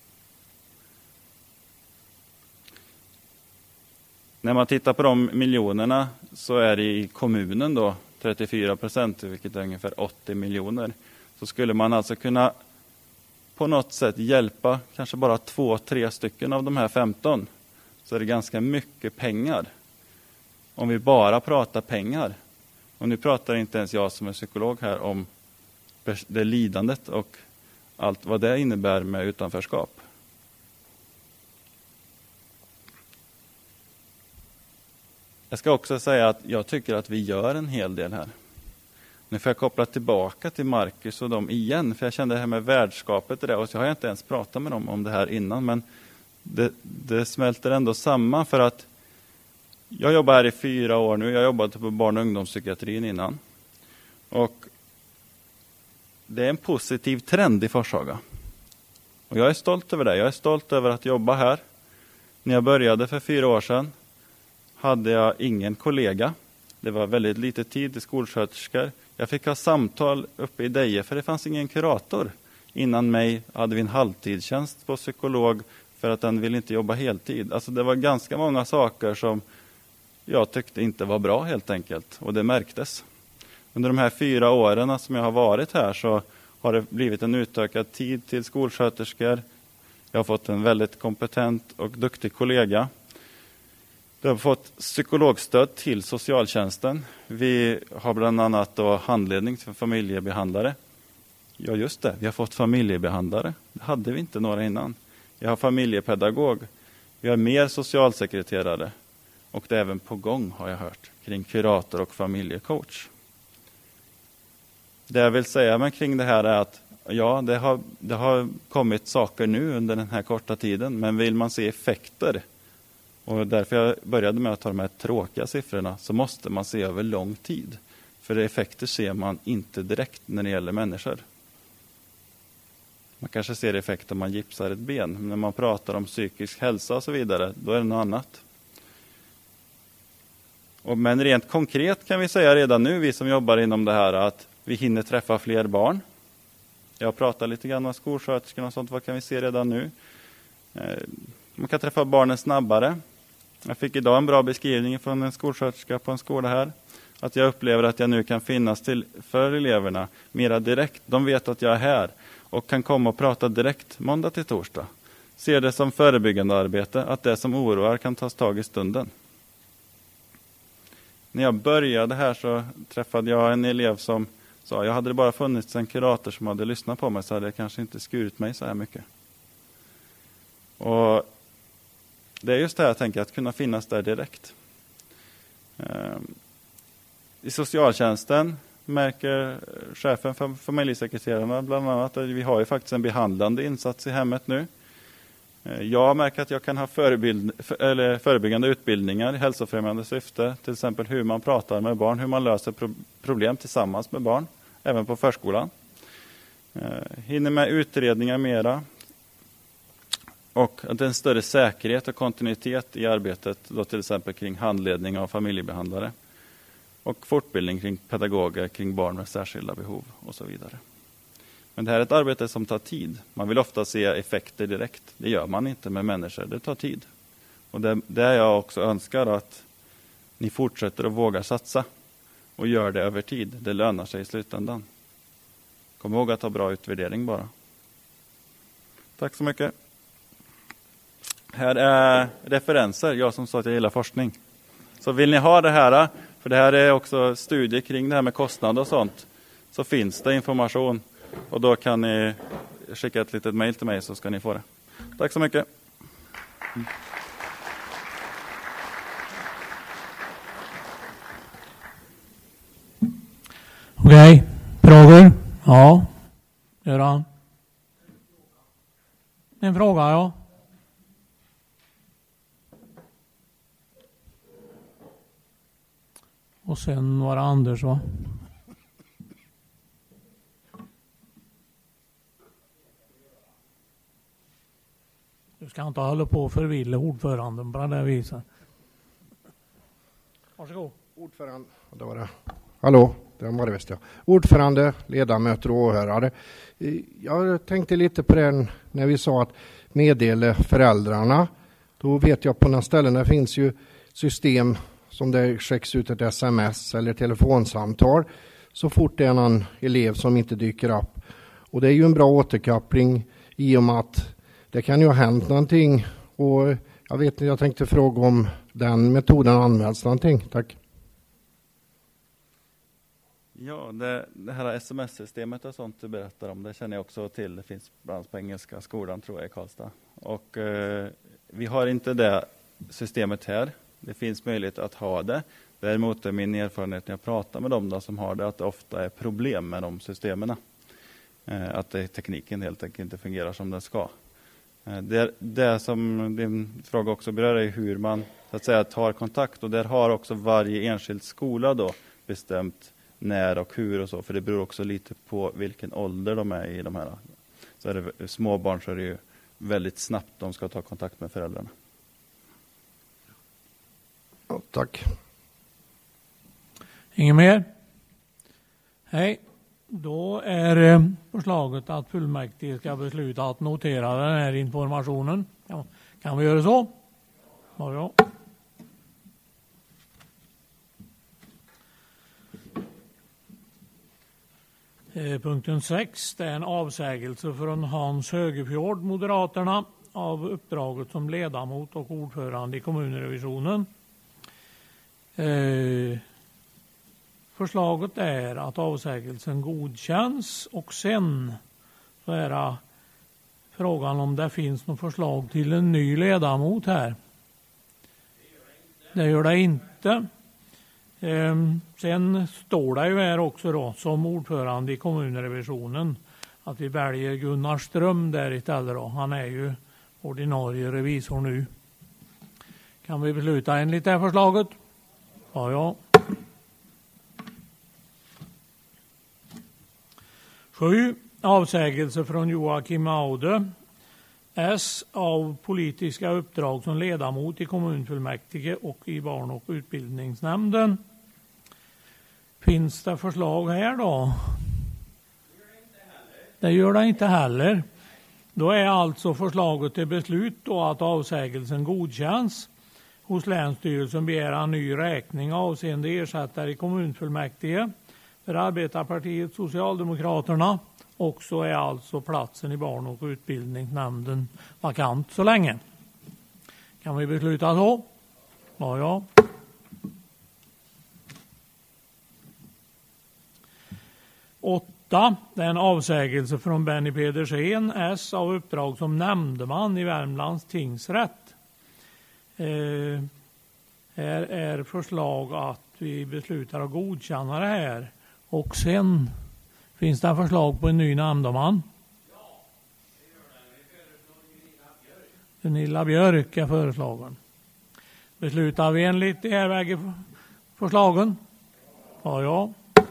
När man tittar på de miljonerna så är det i kommunen då trettiofyra procent, vilket är ungefär åttio miljoner. Så skulle man alltså kunna på något sätt hjälpa kanske bara två, tre stycken av de här femton. Så är det ganska mycket pengar. Om vi bara pratar pengar. Och nu pratar inte ens jag som är psykolog här om det lidandet och allt vad det innebär med utanförskap. Jag ska också säga att jag tycker att vi gör en hel del här. Nu får jag koppla tillbaka till Marcus och dem igen, för jag kände det här med värdskapet och det, och så har jag inte ens pratat med dem om det här innan, men det, det smälter ändå samman, för att jag jobbar här i fyra år nu. Jag jobbade på barn- och ungdomspsykiatrin innan. Och det är en positiv trend i Forshaga. Och jag är stolt över det. Jag är stolt över att jobba här. När jag började för fyra år sedan hade jag ingen kollega. Det var väldigt lite tid till skolsköterskor. Jag fick ha samtal uppe i Deje, för det fanns ingen kurator. Innan mig hade vi en halvtidstjänst på psykolog, för att den ville inte jobba heltid. Alltså det var ganska många saker som jag tyckte inte var bra helt enkelt. Och det märktes. Under de här fyra åren som jag har varit här så har det blivit en utökad tid till skolsköterskor. Jag har fått en väldigt kompetent och duktig kollega. Jag har fått psykologstöd till socialtjänsten. Vi har bland annat då handledning för familjebehandlare. Ja just det, vi har fått familjebehandlare. Det hade vi inte några innan. Jag har familjepedagog. Vi har mer socialsekreterare. Och det är även på gång, har jag hört, kring kurator och familjecoach. Det jag vill säga men kring det här är att ja, det har, det har kommit saker nu under den här korta tiden. Men vill man se effekter, och därför jag började med att ta de här tråkiga siffrorna, så måste man se över lång tid. För effekter ser man inte direkt när det gäller människor. Man kanske ser effekter om man gipsar ett ben. Men när man pratar om psykisk hälsa och så vidare, då är det något annat. Och men rent konkret kan vi säga redan nu, vi som jobbar inom det här, att vi hinner träffa fler barn. Jag pratar lite grann med skolsköterskorna och sånt. Vad kan vi se redan nu? Man kan träffa barnen snabbare. Jag fick idag en bra beskrivning från en skolsköterska på en skola här. Att jag upplever att jag nu kan finnas till för eleverna mera direkt. De vet att jag är här och kan komma och prata direkt måndag till torsdag. Ser det som förebyggande arbete, att det som oroar kan tas tag i stunden. När jag började här så träffade jag en elev som sa, jag hade det bara funnits en kurator som hade lyssnat på mig, så hade jag kanske inte skurit mig så här mycket. Och det är just det här jag tänker, att kunna finnas där direkt. I socialtjänsten märker chefen för familjesekreterarna bland annat att vi har ju faktiskt en behandlande insats i hemmet nu. Jag märker att jag kan ha eller förebyggande utbildningar i hälsofrämjande syfte. Till exempel hur man pratar med barn, hur man löser pro- problem tillsammans med barn, även på förskolan. Hinner med utredningar mera. Och att det är en större säkerhet och kontinuitet i arbetet, då till exempel kring handledning av familjebehandlare. Och fortbildning kring pedagoger, kring barn med särskilda behov och så vidare. Men det här är ett arbete som tar tid. Man vill ofta se effekter direkt. Det gör man inte med människor, det tar tid. Och det, det är jag också önskar, att ni fortsätter att våga satsa. Och gör det över tid. Det lönar sig i slutändan. Kom ihåg att ha bra utvärdering bara. Tack så mycket. Här är referenser, jag som sa att jag gillar forskning. Så vill ni ha det här, för det här är också studier kring det här med kostnad och sånt, så finns det information. Och då kan ni skicka ett litet mejl till mig, så ska ni få det. Tack så mycket. Mm. Okej, frågor? Ja, Göran. En fråga, ja. Och sen var det Anders, va? Du ska inte hålla på och förvilla ordföranden på det där viset. Varsågod. Ordförande, det var det. Hallå, det var det visst jag. Ordförande, ledamöter och åhörare. Jag tänkte lite på det när vi sa att meddela föräldrarna. Då vet jag på några ställen det finns ju system som det skickas ut ett sms eller telefonsamtal så fort det är någon elev som inte dyker upp. Och det är ju en bra återkoppling i och med att det kan ju ha hänt någonting. Och jag vet inte, jag tänkte fråga om den metoden används någonting. Tack. Ja, det, det här S M S-systemet och sånt du berättar om, det känner jag också till. Det finns bland annat på Engelska skolan, tror jag, i Karlstad. Och eh, vi har inte det systemet här. Det finns möjlighet att ha det. Däremot är min erfarenhet när jag pratar med dem då, som har det, att det ofta är problem med de systemen. Eh, att det, tekniken helt enkelt inte fungerar som den ska. Eh, det, det som din fråga också berör är hur man så att säga tar kontakt, och där har också varje enskild skola då bestämt när och hur och så, för det beror också lite på vilken ålder de är i de här. Så är det små barn så är det ju väldigt snabbt de ska ta kontakt med föräldrarna. Ja, tack. Inget mer? Hej. Då är förslaget att fullmäktige ska besluta att notera den här informationen. Ja, kan vi göra så? Ja, ja. Punkten sex, det är en avsägelse från Hans Högefjord, Moderaterna, av uppdraget som ledamot och ordförande i kommunrevisionen. Eh, förslaget är att avsägelsen godkänns, och sen så är det frågan om det finns något förslag till en ny ledamot här. Det gör det inte. Ehm, sen står det ju här också då, som ordförande i kommunrevisionen, att vi väljer Gunnar Ström där istället då. Han är ju ordinarie revisor nu. Kan vi besluta enligt det här förslaget? Ja, ja. Sju. Avsägelse från Joakim Aude, S, av politiska uppdrag som ledamot i kommunfullmäktige och i barn- och utbildningsnämnden. Finns det förslag här då? Det gör det inte heller. Då är alltså förslaget till beslut då att avsägelsen godkänns. Hos Länsstyrelsen begär en ny räkning avseende ersättare i kommunfullmäktige för Arbetarpartiet Socialdemokraterna. Och så är alltså platsen i barn- och utbildningsnämnden vakant så länge. Kan vi besluta så? Ja, ja. Åtta. Det är en avsägelse från Benny Pedersen, S, av uppdrag som nämndeman i Värmlands tingsrätt. Eh, här är förslag att vi beslutar att godkänna det här. Och sen finns det förslag på en ny nämndeman? Ja, det gör det. Vi föreslår Gunilla Björk. Gunilla Björk är föreslagen. Beslutar vi enligt de här vägen förslagen? Ja, ja.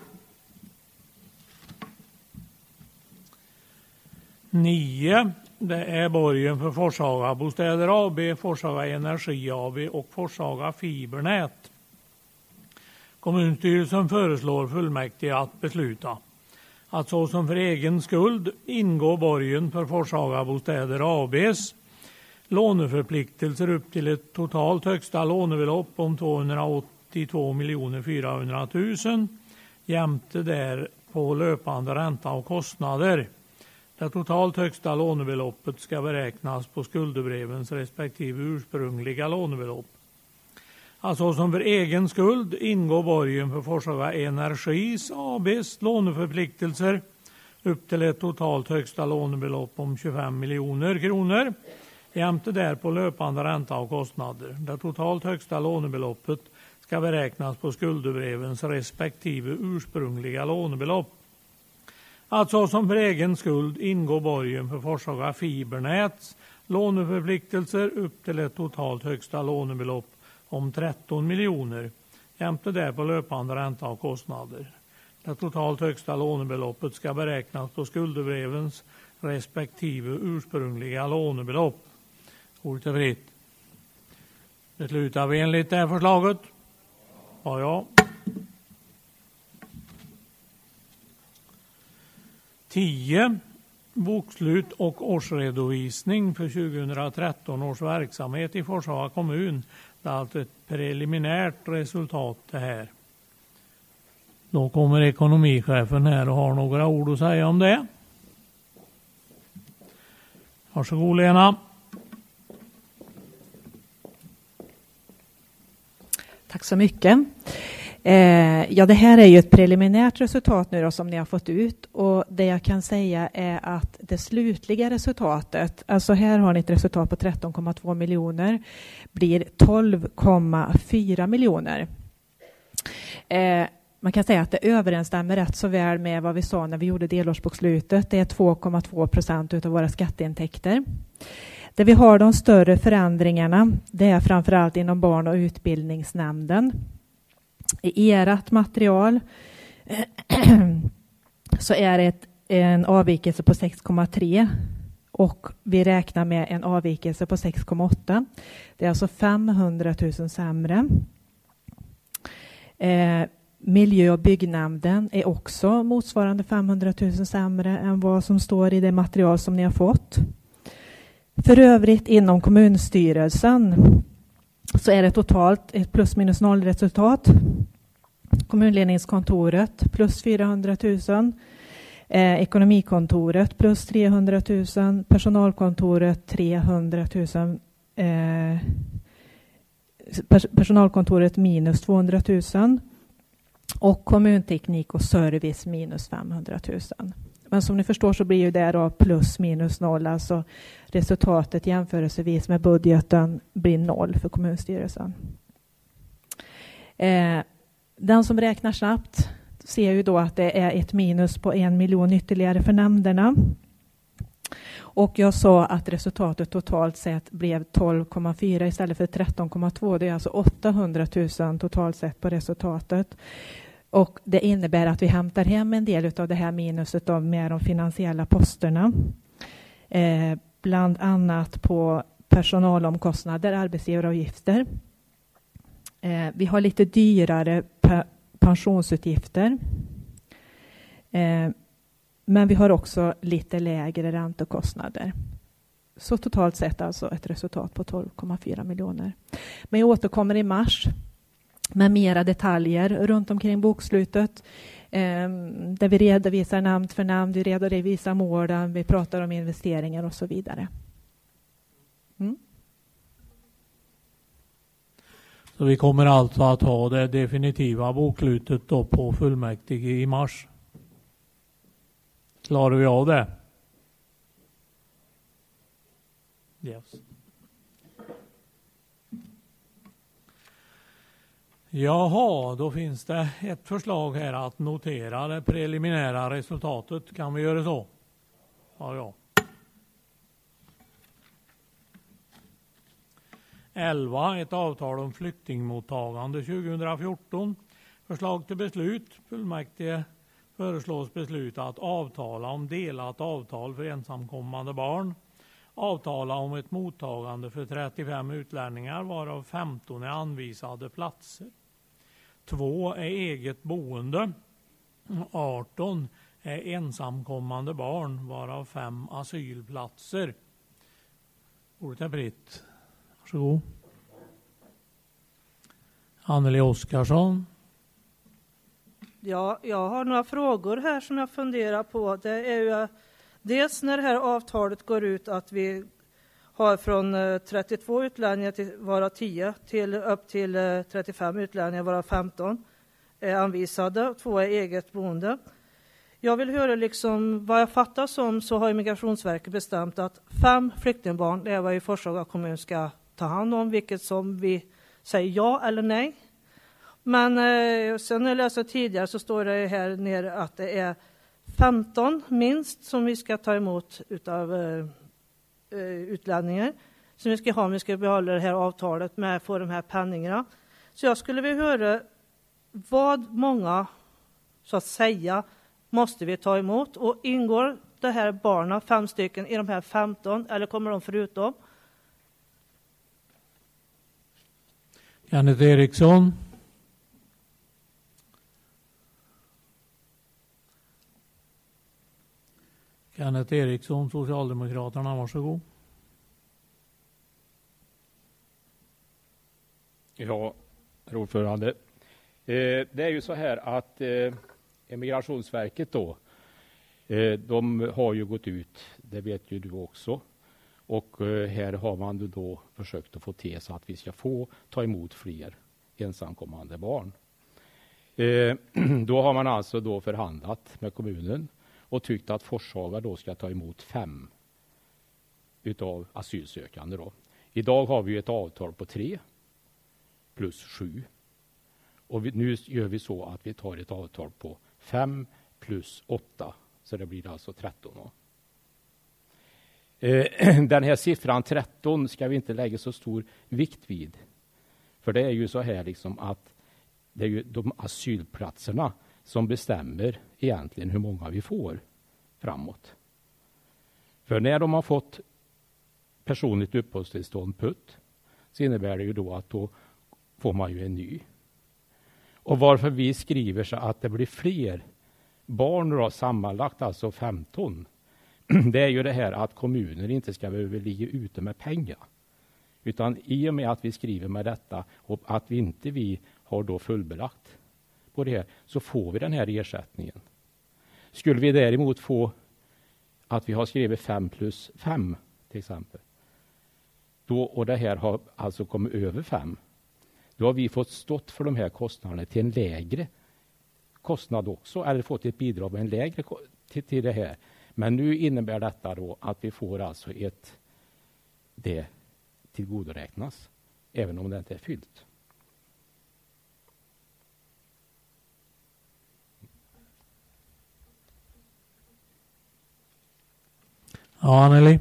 Nio. Det är borgen för Forshaga Bostäder A B, Forshaga Energi A B och Forshaga Fibernät. Kommunstyrelsen föreslår fullmäktige att besluta att så som för egen skuld ingår borgen för Forshaga Bostäder A B:s låneförpliktelser upp till ett totalt högsta lånebelopp om tvåhundraåttiotvå miljoner fyrahundra tusen jämte där på löpande ränta och kostnader. Det totalt högsta lånebeloppet ska beräknas på skuldebrevens respektive ursprungliga lånebelopp. Alltså som för egen skuld ingår borgen för Forshaga Energis A B:s låneförpliktelser upp till ett totalt högsta lånebelopp om tjugofem miljoner kronor jämte där på löpande ränta och kostnader. Det totalt högsta lånebeloppet ska beräknas på skuldebrevens respektive ursprungliga lånebelopp. Alltså som för egen skuld ingår borgen för Forshaga Fibernäts låneförpliktelser upp till ett totalt högsta lånebelopp om tretton miljoner jämte där på löpande ränta och kostnader. Det totalt högsta lånebeloppet ska beräknas på skuldebrevens respektive ursprungliga lånebelopp. Ordet är fritt. Beslutar vi enligt det här förslaget? Ja, ja. tio. Bokslut och årsredovisning för tjugohundratretton års verksamhet i Forshaga kommun. Det är alltså ett preliminärt resultat det här. Då kommer ekonomichefen här och har några ord att säga om det. Varsågod Lena. Tack så mycket. Eh, ja, det här är ju ett preliminärt resultat nu då, som ni har fått ut, och det jag kan säga är att det slutliga resultatet, alltså här har ni ett resultat på tretton komma två miljoner, blir tolv komma fyra miljoner. Eh, man kan säga att det överensstämmer rätt så väl med vad vi sa när vi gjorde delårsbokslutet. Det är två komma två procent av våra skatteintäkter. Där vi har de större förändringarna, det är framförallt inom barn- och utbildningsnämnden. I ert material så är det ett, en avvikelse på sex komma tre och vi räknar med en avvikelse på sex komma åtta. Det är alltså femhundratusen sämre. Eh, miljö- och byggnämnden är också motsvarande femhundratusen sämre än vad som står i det material som ni har fått. För övrigt inom kommunstyrelsen så är det totalt ett plus minus noll resultat. Kommunledningskontoret plus fyrahundratusen. Eh, ekonomikontoret plus trehundratusen. Personalkontoret trehundratusen. Eh, pers- personalkontoret minus tvåhundratusen. Och kommunteknik och service minus femhundratusen. Men som ni förstår så blir ju det då plus minus noll. Alltså resultatet jämförelsevis med budgeten blir noll för kommunstyrelsen. Eh, den som räknar snabbt ser ju då att det är ett minus på en miljon ytterligare för nämnderna. Och jag sa att resultatet totalt sett blev tolv komma fyra istället för tretton komma två. Det är alltså åttahundratusen totalt sett på resultatet. Och det innebär att vi hämtar hem en del av det här minuset av med de finansiella posterna. Eh, bland annat på personalomkostnader, arbetsgivaravgifter. Eh, vi har lite dyrare pe- pensionsutgifter. Eh, men vi har också lite lägre räntekostnader. Så totalt sett alltså ett resultat på tolv komma fyra miljoner. Men jag återkommer i mars med mera detaljer runt omkring bokslutet. Eh, där vi redovisar namn för namn, vi redovisar målen, vi pratar om investeringar och så vidare. Mm. Så vi kommer alltså att ha det definitiva bokslutet då på fullmäktige i mars. Klarar vi av det? Yes. Jaha, då finns det ett förslag här att notera det preliminära resultatet. Kan vi göra så? Ja, ja. elva. Ett avtal om flyktingmottagande tjugohundrafjorton. Förslag till beslut. Fullmäktige föreslås besluta att avtala om delat avtal för ensamkommande barn. Avtala om ett mottagande för trettiofem utlänningar varav femton är anvisade platser. två är eget boende. arton är ensamkommande barn varav fem asylplatser. Ordet är fritt. Varsågod. Anneli Oskarsson. Ja, jag har några frågor här som jag funderar på. Det är ju dels när det här avtalet går ut att vi har från trettiotvå utlänningar till vara tio till upp till trettiofem utlänningar vara femton är anvisade, två är eget boende. Jag vill höra liksom vad jag fattar som, så har Migrationsverket bestämt att fem flyktingbarn, det är vad i Forshaga kommun ska ta hand om, vilket som vi säger ja eller nej. Men eh, sen när jag läste tidigare så står det här nere att det är femton minst som vi ska ta emot utav eh, utlänningar. Som vi ska ha om vi ska behålla det här avtalet med få de här penningarna. Så jag skulle vilja höra vad många så att säga måste vi ta emot. Och ingår det här barnen, fem stycken, i de här femton eller kommer de förutom? Kenneth Eriksson. Kenneth Eriksson, Socialdemokraterna, varsågod. Ja, herr ordförande. Eh, det är ju så här att eh, Migrationsverket då, eh, de har ju gått ut, det vet ju du också. Och eh, här har man då försökt att få till så att vi ska få ta emot fler ensamkommande barn. Eh, då har man alltså då förhandlat med kommunen och tyckt att Forshaga då ska ta emot fem utav asylsökande då. Idag har vi ett avtal på tre plus sju. Och vi, nu gör vi så att vi tar ett avtal på fem plus åtta. Så det blir alltså tretton. Eh, den här siffran tretton ska vi inte lägga så stor vikt vid. För det är ju så här liksom att det är ju de asylplatserna som bestämmer egentligen hur många vi får framåt. För när de har fått personligt uppehållstillstånd P U T så innebär det ju då att då får man ju en ny. Och varför vi skriver så att det blir fler barn då, sammanlagt alltså femton, det är ju det här att kommuner inte ska behöva ligga ute med pengar. Utan i och med att vi skriver med detta och att vi inte vi har då fullbelagt på det här så får vi den här ersättningen. Skulle vi däremot få att vi har skrivit fem plus fem till exempel. Då, och det här har alltså kommit över fem. Då har vi fått stått för de här kostnaderna till en lägre kostnad också. Eller fått ett bidrag med en lägre till, till det här. Men nu innebär detta då att vi får alltså ett det tillgodoräknas. Även om det inte är fyllt. Ja, Anneli.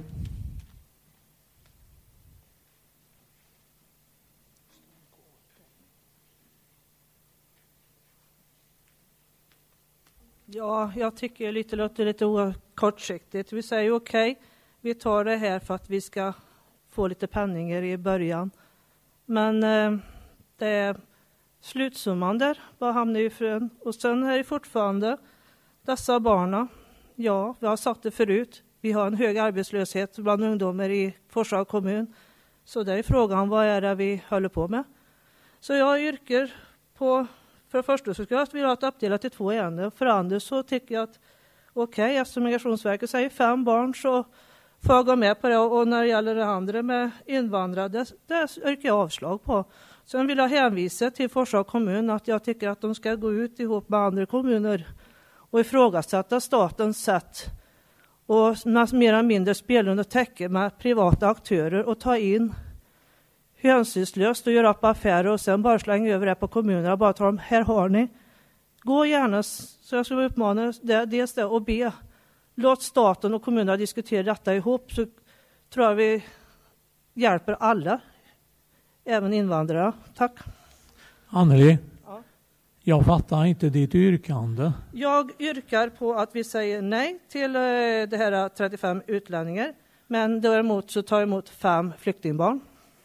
Ja, jag tycker lite låter lite kortsiktigt. Vi säger okej, okay, vi tar det här för att vi ska få lite penningar i början. Men eh, det är slutsumman där, vad hamnar ifrån? Och sen är det fortfarande dessa barna. Ja, vi har sagt det förut. Vi har en hög arbetslöshet bland ungdomar i Forshaga kommun. Så det är frågan, vad är det vi håller på med? Så jag yrkar på, för det första så skulle jag vilja ha ett uppdelat i två ärenden. För andra så tycker jag att okej, okay, eftersom Migrationsverket säger fem barn så får jag gå med på det. Och när det gäller det andra med invandrare, det, det yrkar jag avslag på. Sen vill jag hänvisa till Forshaga kommun att jag tycker att de ska gå ut ihop med andra kommuner och ifrågasätta statens sätt och mer eller mindre spela under täcke med privata aktörer och ta in hänsynslöst och göra upp affärer och sen bara slänga över det på kommunerna och bara ta dem, här har ni. Gå gärna, så jag skulle uppmana det, dels det och be. Låt staten och kommunerna diskutera detta ihop så tror jag vi hjälper alla, även invandrare. Tack. Anneli, ja. Jag fattar inte ditt yrkande. Jag yrkar på att vi säger nej till det här trettiofem utlänningar, men däremot så tar emot fem flyktingbarn.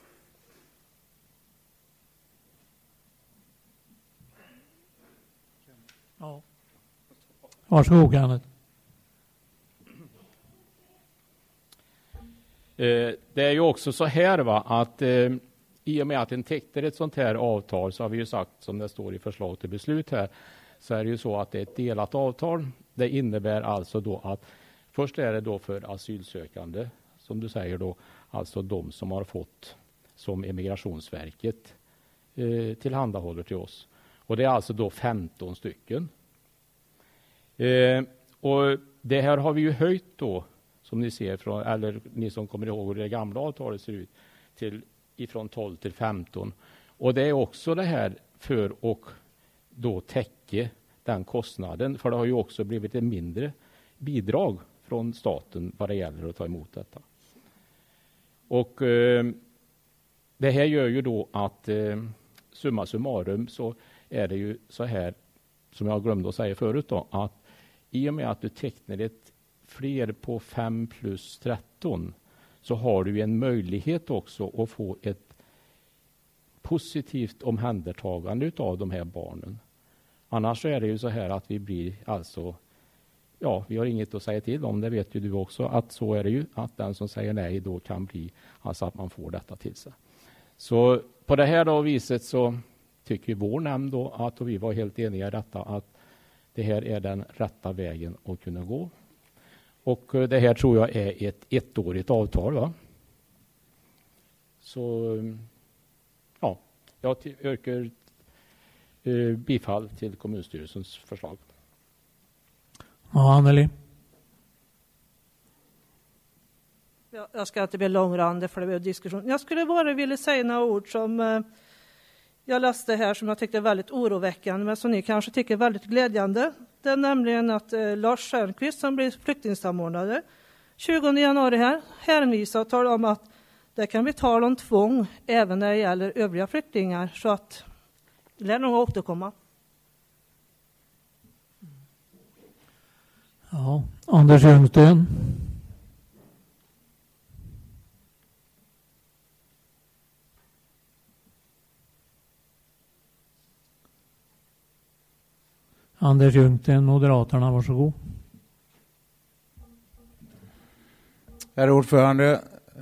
Ja. Varsågod, Kenneth. Eh, det är ju också så här va, att eh, i och med att en tecknar ett sånt här avtal så har vi ju sagt, som det står i förslag till beslut här, så är det ju så att det är ett delat avtal. Det innebär alltså då att först är det då för asylsökande, som du säger då, alltså de som har fått som Immigrationsverket eh, tillhandahåller till oss. Och det är alltså då femton stycken. Eh, och det här har vi ju höjt då, som ni ser, från, eller ni som kommer ihåg hur det gamla avtalet ser ut, till, ifrån tolv till femton. Och det är också det här för att då täcka den kostnaden. För det har ju också blivit ett mindre bidrag från staten vad det gäller att ta emot detta. Och eh, det här gör ju då att eh, summa summarum så är det ju så här, som jag glömde att säga förut då, att i och med att du tecknar ett fler på fem plus tretton så har du en möjlighet också att få ett positivt omhändertagande av de här barnen. Annars är det ju så här att vi blir alltså, ja, vi har inget att säga till om, det vet ju du också, att så är det ju, att den som säger nej då kan bli, alltså att man får detta till sig. Så på det här då viset så tycker vår nämnd då att, och vi var helt eniga i detta, att det här är den rätta vägen att kunna gå. Och det här tror jag är ett ettårigt avtal, va? Så ja, jag yrkar eh, bifall till kommunstyrelsens förslag. Ja, Anneli. Jag ska inte bli långrandig för det blir diskussion. Jag skulle bara vilja säga några ord som eh, jag läste här som jag tyckte är väldigt oroväckande, men som ni kanske tycker är väldigt glädjande. Det är nämligen att eh, Lars Stjernqvist som blir flyktingsamordnare tjugonde januari här hänvisar och talar om att det kan bli tal om tvång även när det gäller övriga flyktingar. Så att det lär nog återkomma. Ja, Anders Ljungsten. Anders Ljungsten, Moderaterna, varsågod. Herr ordförande,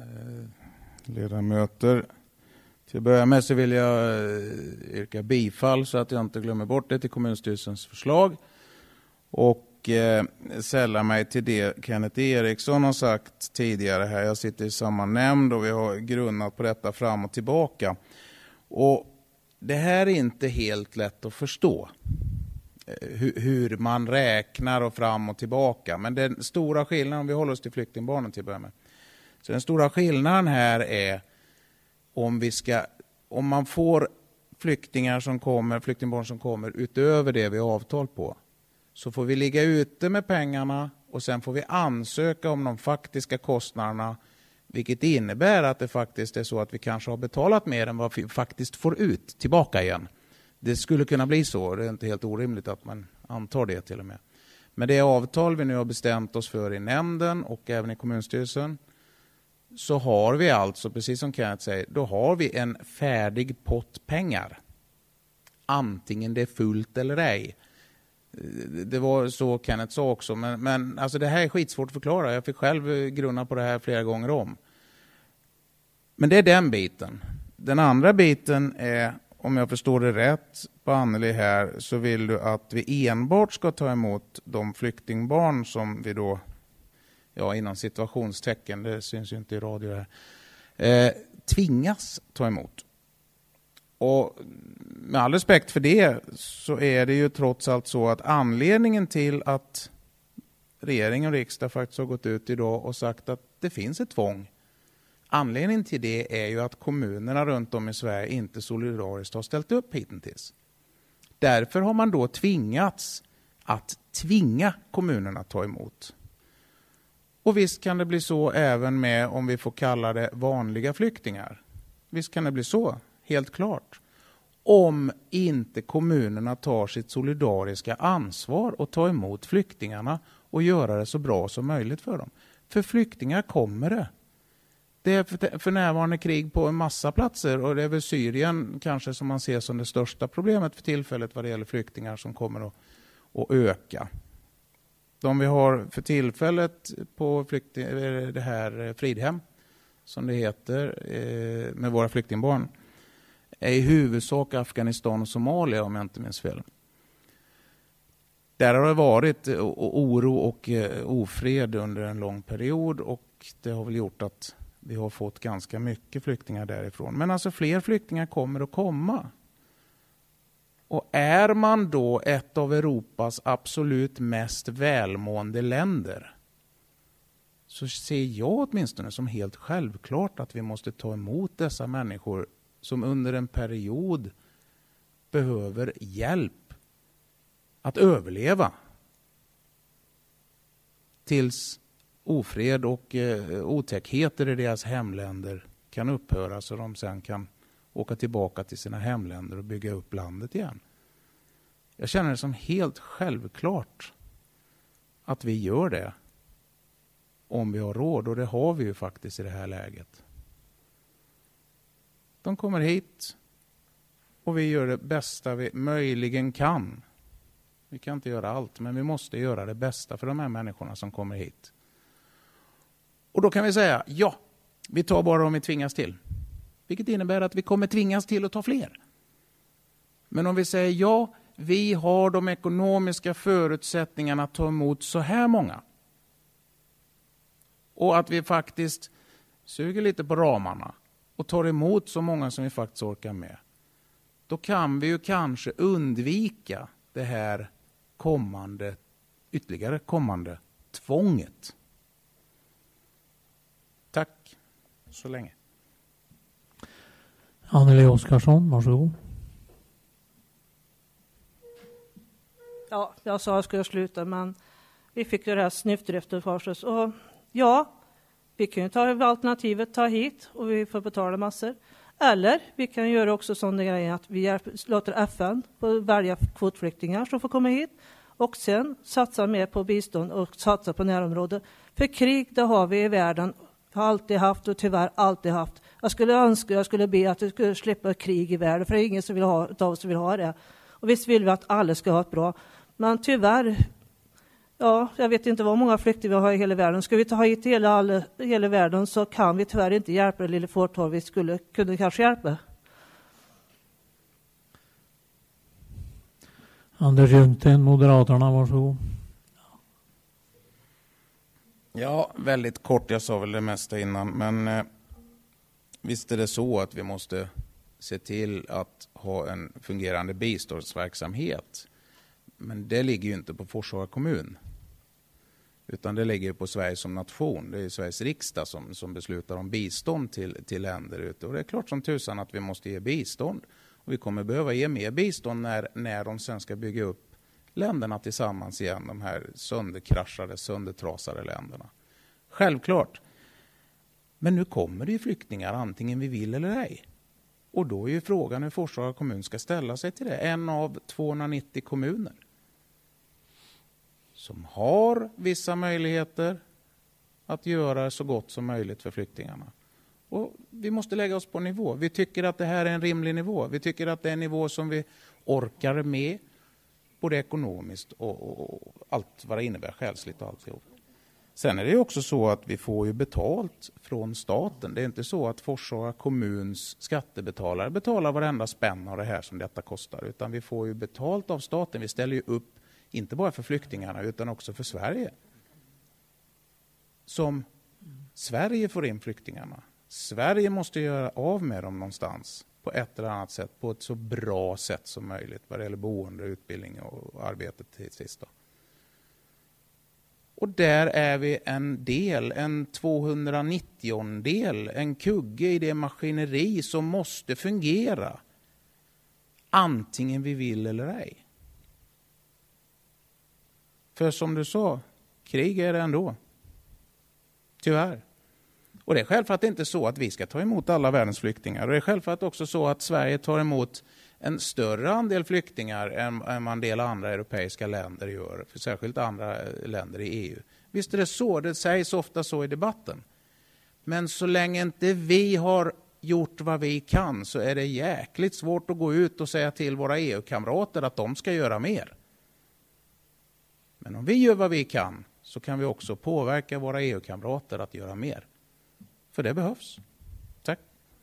ledamöter. Till att börja med så vill jag yrka bifall så att jag inte glömmer bort det till kommunstyrelsens förslag. Och eh, sälla mig till det Kenneth Eriksson har sagt tidigare här. Jag sitter i samma nämnd och vi har grunnat på detta fram och tillbaka. Och det här är inte helt lätt att förstå. Hur, hur man räknar och fram och tillbaka. Men den stora skillnaden, om vi håller oss till flyktingbarnen till att börja med. Så den stora skillnaden här är om vi ska, om man får flyktingar som kommer, flyktingbarn som kommer utöver det vi har avtal på, så får vi ligga ute med pengarna och sen får vi ansöka om de faktiska kostnaderna, vilket innebär att det faktiskt är så att vi kanske har betalat mer än vad vi faktiskt får ut tillbaka igen. Det skulle kunna bli så, det är inte helt orimligt att man antar det till och med. Men det avtal vi nu har bestämt oss för i nämnden och även i kommunstyrelsen, så har vi alltså, precis som Kenneth säger, då har vi en färdig pott pengar. Antingen det är fullt eller ej. Det var så Kenneth sa också, men, men alltså det här är skitsvårt att förklara. Jag fick själv grunna på det här flera gånger om. Men det är den biten. Den andra biten är, om jag förstår det rätt på Anneli här, så vill du att vi enbart ska ta emot de flyktingbarn som vi då, ja inom situationstecken, det syns ju inte i radio här, eh, tvingas ta emot. Och med all respekt för det så är det ju trots allt så att anledningen till att regering och riksdag faktiskt har gått ut idag och sagt att det finns ett tvång, anledningen till det är ju att kommunerna runt om i Sverige inte solidariskt har ställt upp hittills. Därför har man då tvingats att tvinga kommunerna att ta emot. Och visst kan det bli så även med, om vi får kalla det, vanliga flyktingar. Visst kan det bli så, helt klart. Om inte kommunerna tar sitt solidariska ansvar och tar emot flyktingarna och göra det så bra som möjligt för dem. För flyktingar kommer det. Det är för närvarande krig på en massa platser och det är väl Syrien kanske som man ser som det största problemet för tillfället vad det gäller flyktingar som kommer att, att öka. De vi har för tillfället på flykting, det här Fridhem som det heter med våra flyktingbarn är i huvudsak Afghanistan och Somalia om jag inte minns fel. Där har det varit oro och ofred under en lång period och det har väl gjort att vi har fått ganska mycket flyktingar därifrån. Men alltså fler flyktingar kommer att komma. Och är man då ett av Europas absolut mest välmående länder så ser jag åtminstone som helt självklart att vi måste ta emot dessa människor som under en period behöver hjälp att överleva tills ofred och eh, otäckheter i deras hemländer kan upphöra så de sen kan åka tillbaka till sina hemländer och bygga upp landet igen. Jag känner det som helt självklart att vi gör det om vi har råd, och det har vi ju faktiskt i det här läget. De kommer hit och vi gör det bästa vi möjligen kan. Vi kan inte göra allt, men vi måste göra det bästa för de här människorna som kommer hit. Och då kan vi säga, ja, vi tar bara om vi tvingas till. Vilket innebär att vi kommer tvingas till att ta fler. Men om vi säger, ja, vi har de ekonomiska förutsättningarna att ta emot så här många. Och att vi faktiskt suger lite på ramarna och tar emot så många som vi faktiskt orkar med. Då kan vi ju kanske undvika det här kommande, ytterligare kommande tvånget. Tack så länge. Anneli Oskarsson, varsågod. Ja, jag sa att jag skulle sluta, men vi fick ju det här snyftdriften för oss. Och ja, vi kan ju ta alternativet, ta hit och vi får betala massor. Eller vi kan göra också sådana grejer att vi hjälper, låter F N på välja kvotflyktingar som får komma hit. Och sen satsa mer på bistånd och satsa på närområdet. För krig, det har vi i världen. Har alltid haft och tyvärr alltid haft. Jag skulle önska, jag skulle be att vi skulle slippa krig i världen. För det är ingen som vill ha, av oss som vill ha det. Och visst vill vi att alla ska ha ett bra. Men tyvärr, ja, jag vet inte vad många flyktingar vi har i hela världen. Ska vi ta hit hela, alla, hela världen så kan vi tyvärr inte hjälpa det lilla fåtal vi skulle kunde kanske hjälpa. Anders Ljungten, Moderaterna, varsågod. Ja, väldigt kort. Jag sa väl det mesta innan. Men eh, visst är det så att vi måste se till att ha en fungerande biståndsverksamhet. Men det ligger ju inte på Forshaga kommun. Utan det ligger på Sverige som nation. Det är Sveriges riksdag som, som beslutar om bistånd till, till länder ute. Och det är klart som tusan att vi måste ge bistånd. Och vi kommer behöva ge mer bistånd när, när de sen ska bygga upp länderna tillsammans igen. De här sönderkraschade, söndertrasade länderna. Självklart. Men nu kommer det ju flyktingar antingen vi vill eller ej. Och då är ju frågan hur Forshaga kommun ska ställa sig till det. En av tvåhundranittio kommuner som har vissa möjligheter att göra så gott som möjligt för flyktingarna. Och vi måste lägga oss på nivå. Vi tycker att det här är en rimlig nivå. Vi tycker att det är en nivå som vi orkar med både ekonomiskt och, och, och allt vad det innebär själsligt och alltihop. Sen är det ju också så att vi får ju betalt från staten. Det är inte så att Forshaga kommuns skattebetalare betalar varenda spänn av det här som detta kostar. Utan vi får ju betalt av staten. Vi ställer ju upp inte bara för flyktingarna utan också för Sverige. Som Sverige får in flyktingarna. Sverige måste göra av med dem någonstans på ett eller annat sätt. På ett så bra sätt som möjligt vad det gäller boende, utbildning och arbete till sist då. Och där är vi en del, en tvåhundranittio-del, en kugge i det maskineri som måste fungera. Antingen vi vill eller ej. För som du sa, krig är det ändå. Tyvärr. Och det är självklart inte så att vi ska ta emot alla världens flyktingar. Och det är självklart också så att Sverige tar emot en större andel flyktingar än, än en del andra europeiska länder gör. För särskilt andra länder i E U. Visst är det så, det sägs ofta så i debatten. Men så länge inte vi har gjort vad vi kan så är det jäkligt svårt att gå ut och säga till våra E U-kamrater att de ska göra mer. Men om vi gör vad vi kan så kan vi också påverka våra E U-kamrater att göra mer. För det behövs. Tack.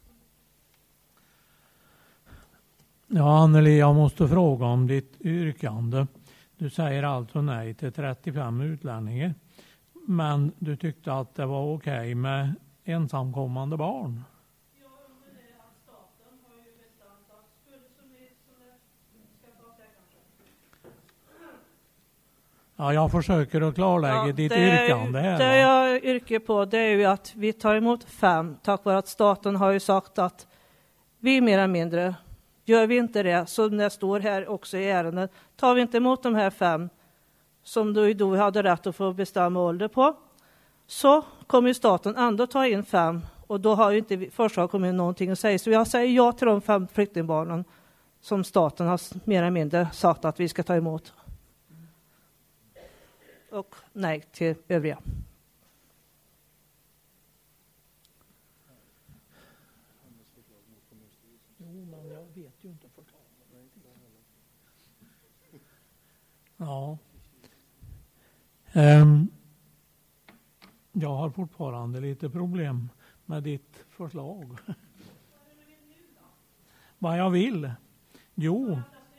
Ja, Anneli, jag måste fråga om ditt yrkande. Du säger alltså nej till trettiofem utlänningar. Men du tyckte att det var okej med ensamkommande barn. Ja, men det är att staten har ju bestämt att skulle som ni som ska ta det kanske. Ja, jag försöker att klarlägga Ja, ditt det är- yrkande här. Det va? jag yrkar på det är ju att vi tar emot fem tack vare att staten har ju sagt att vi mer eller mindre, gör vi inte det som det står här också i ärendet, tar vi inte emot de här fem som du då hade rätt att få bestämma ålder på, så kommer ju staten ändå ta in fem och då har ju inte vi- Forshaga kommun någonting att säga. Så jag säger ja till de fem flyktingbarnen som staten har s- mer eller mindre sagt att vi ska ta emot. Och nej till övriga. Ja. Ehm, jag har fortfarande lite problem med ditt förslag. Vad jag vill? Jo.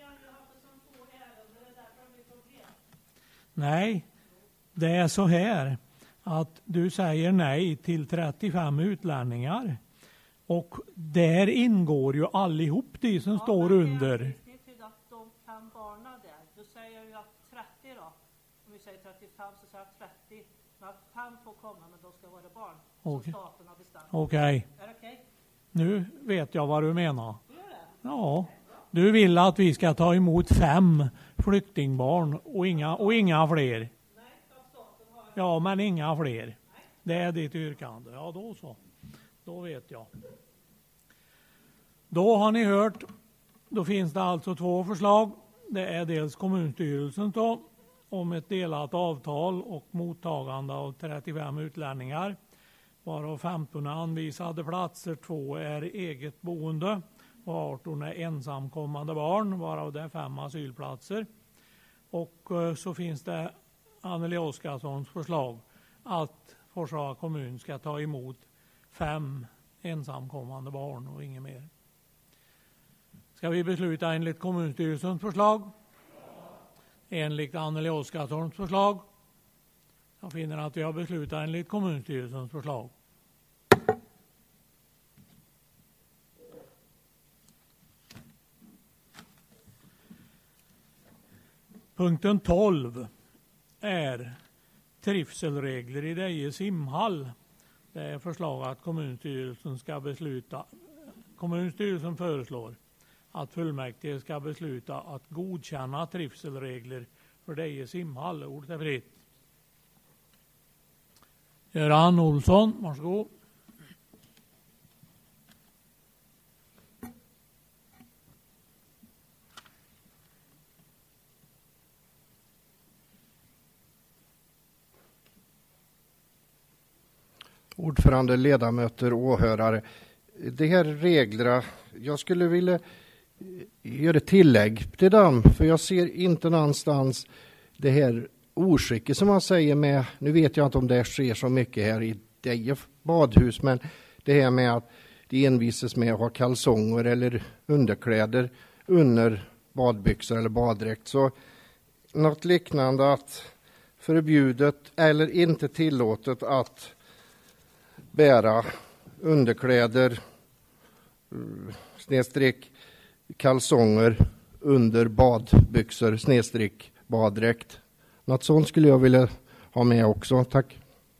Nej, det är så här att du säger nej till trettiofem utlänningar. Och där ingår ju allihop de som står under. Till att de fem barnen där, då säger jag ju att trettio då. Om vi säger trettiofem så säger jag trettio. Men att fem får komma men då ska vara barn. Okej. Som staten har bestämt. Okej. Är det okej? Nu vet jag vad du menar. Gör det? Ja, Du vill att vi ska ta emot fem flyktingbarn och inga, och inga fler? Ja, men inga fler. Det är ditt yrkande. Ja, då så. Då vet jag. Då har ni hört. Då finns det alltså två förslag. Det är dels kommunstyrelsen då, om ett delat avtal och mottagande av trettiofem utlänningar. Varav femton är anvisade platser, två är eget boende och arton är ensamkommande barn, varav det är fem asylplatser. Och så finns det Anneli Oskarssons förslag att Forshaga kommun ska ta emot fem ensamkommande barn och inget mer. Ska vi besluta enligt kommunstyrelsens förslag? Enligt Anneli Oskarssons förslag? Jag finner att vi har beslutat enligt kommunstyrelsens förslag. Punkten tolv är trivselregler i Deje simhall. Det är förslag att kommunstyrelsen ska besluta. Kommunstyrelsen föreslår att fullmäktige ska besluta att godkänna trivselregler för Deje simhall. Ordet är fritt. Göran Olsson, varsågod. Ordförande, ledamöter och åhörare. De här reglerna, jag skulle vilja göra ett tillägg till dem, för jag ser inte någonstans det här oskicket som man säger med, nu vet jag inte om det sker så mycket här i Deje badhus, men det här med att det envisas med att ha kalsonger eller underkläder under badbyxor eller baddräkt. Så något liknande, att förbjudet eller inte tillåtet att bära underkläder snedstreck kalsonger under badbyxor snedstreck baddräkt. Något sånt skulle jag vilja ha med också. Tack.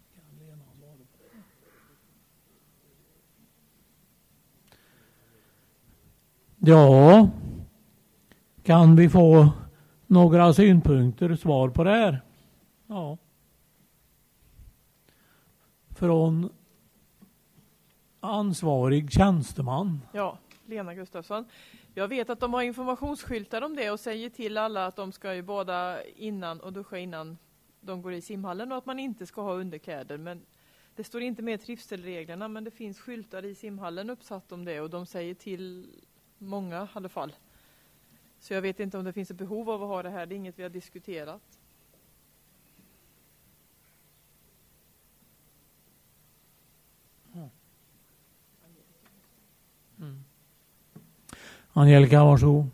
Ja, kan vi få några synpunkter, svar på det här? Ja. Från ansvarig tjänsteman. Ja, Lena Gustafsson. Jag vet att de har informationsskyltar om det och säger till alla att de ska ju bada innan och duscha innan de går i simhallen och att man inte ska ha underkläder. Men det står inte med trivselreglerna, men det finns skyltar i simhallen uppsatt om det och de säger till många i alla fall. Så jag vet inte om det finns ett behov av att ha det här. Det är inget vi har diskuterat. Mm. Angelica, varsågod.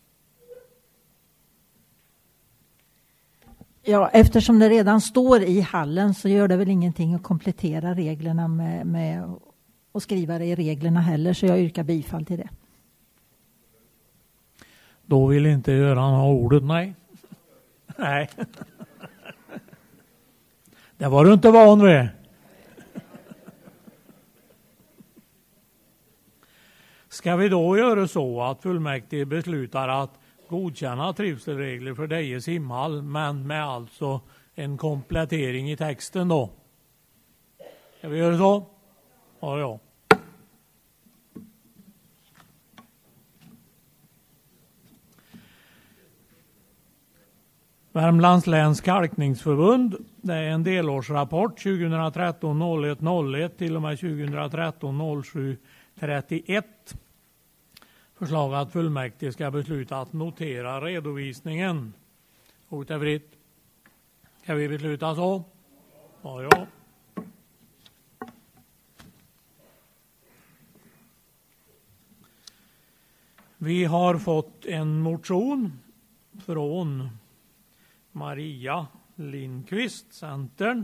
Ja, eftersom det redan står i hallen så gör det väl ingenting att komplettera reglerna med, med att skriva det i reglerna heller, så jag yrkar bifall till det. Då vill inte Göran ha ordet, nej. Nej. Det var du inte van vid. Ska vi då göra så att fullmäktige beslutar att godkänna trivselregler för Deje simhall, men med alltså en komplettering i texten då? Ska vi göra så? Ja, ja. Värmlands läns kalkningsförbund, det är en delårsrapport tjugohundratretton noll ett noll ett till och med tjugohundratretton noll sju trettioett. Förslag att fullmäktige ska besluta att notera redovisningen. Ordet är fritt. Ska vi besluta så? Ja, ja. Vi har fått en motion från Maria Lindqvist, Centern.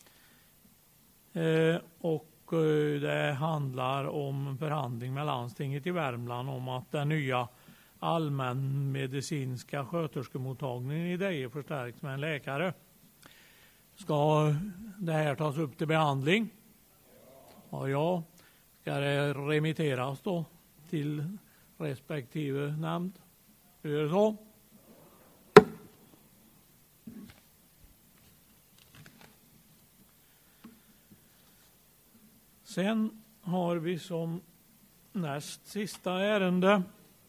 Eh, och det handlar om förhandling med landstinget i Värmland om att den nya allmänmedicinska sköterskemottagningen i Deje förstärks med en läkare. Ska det här tas upp till behandling? Ja, ja. Ska det remitteras då till respektive nämnd. Hur är det så? Sen har vi som näst sista ärende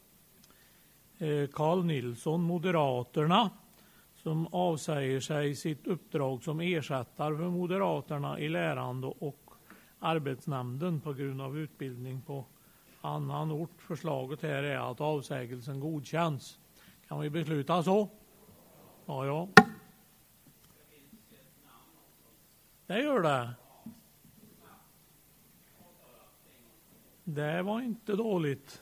Carl Nilsson, Moderaterna, som avsäger sig sitt uppdrag som ersättare för Moderaterna i lärande och arbetsnämnden på grund av utbildning på annan ort. Förslaget här är att avsägelsen godkänns. Kan vi besluta så? Ja, ja. Det gör det. Det var inte dåligt.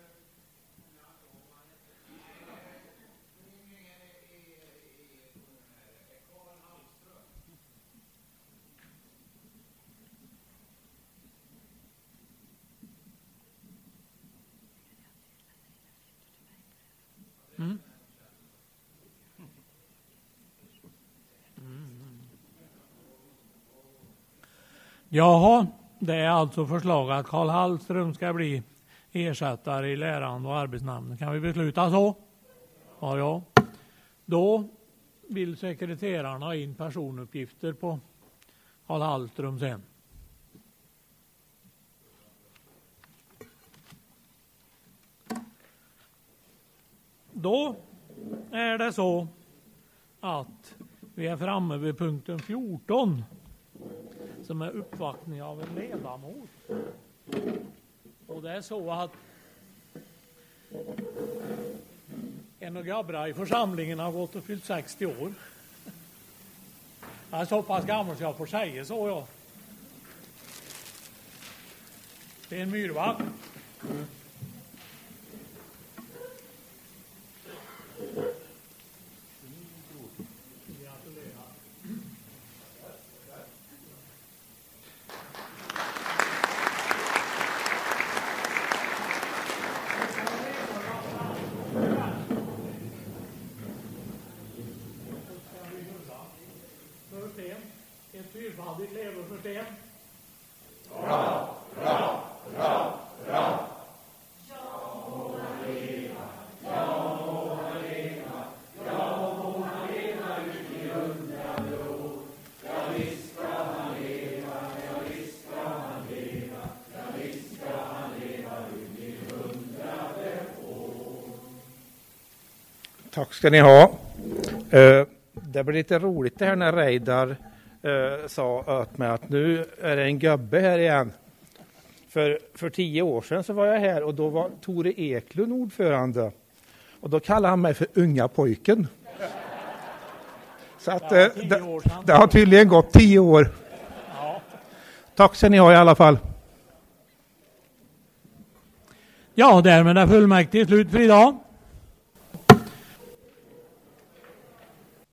Mm. Mm. Jaha, det är alltså förslag att Karl Hallström ska bli ersättare i lärande och arbetsnämnden. Kan vi besluta så? Ja, ja. Då vill sekreterarna ha in personuppgifter på Karl Hallström sen. Då är det så att vi är framme vid punkten fjorton som är uppvaktning av en ledamot. Och det är så att en av grabbarna i församlingen har gått och fyllt sextio år. Jag är så pass gammal så jag får säga så, ja. Det är en myrvakt. Ett fyrfaldigt leversystem. Bra, bra, bra, bra. Ja må han leva, ja må han leva, ja må han leva ut i hundrade år. Ja visst ska han leva, ja visst ska han leva, ja visst ska han leva ut i hundrade år. Tack ska ni ha. Uh, det blir lite roligt det här när Reidar Uh, sa åt mig att nu är det en gubbe här igen. För, för tio år sedan så var jag här och då var Tore Eklund ordförande. Och då kallade han mig för unga pojken. Så att uh, det, det har tydligen gått tio år. Ja. Tack ska ni ha i alla fall. Ja, därmed är fullmäktige slut för idag.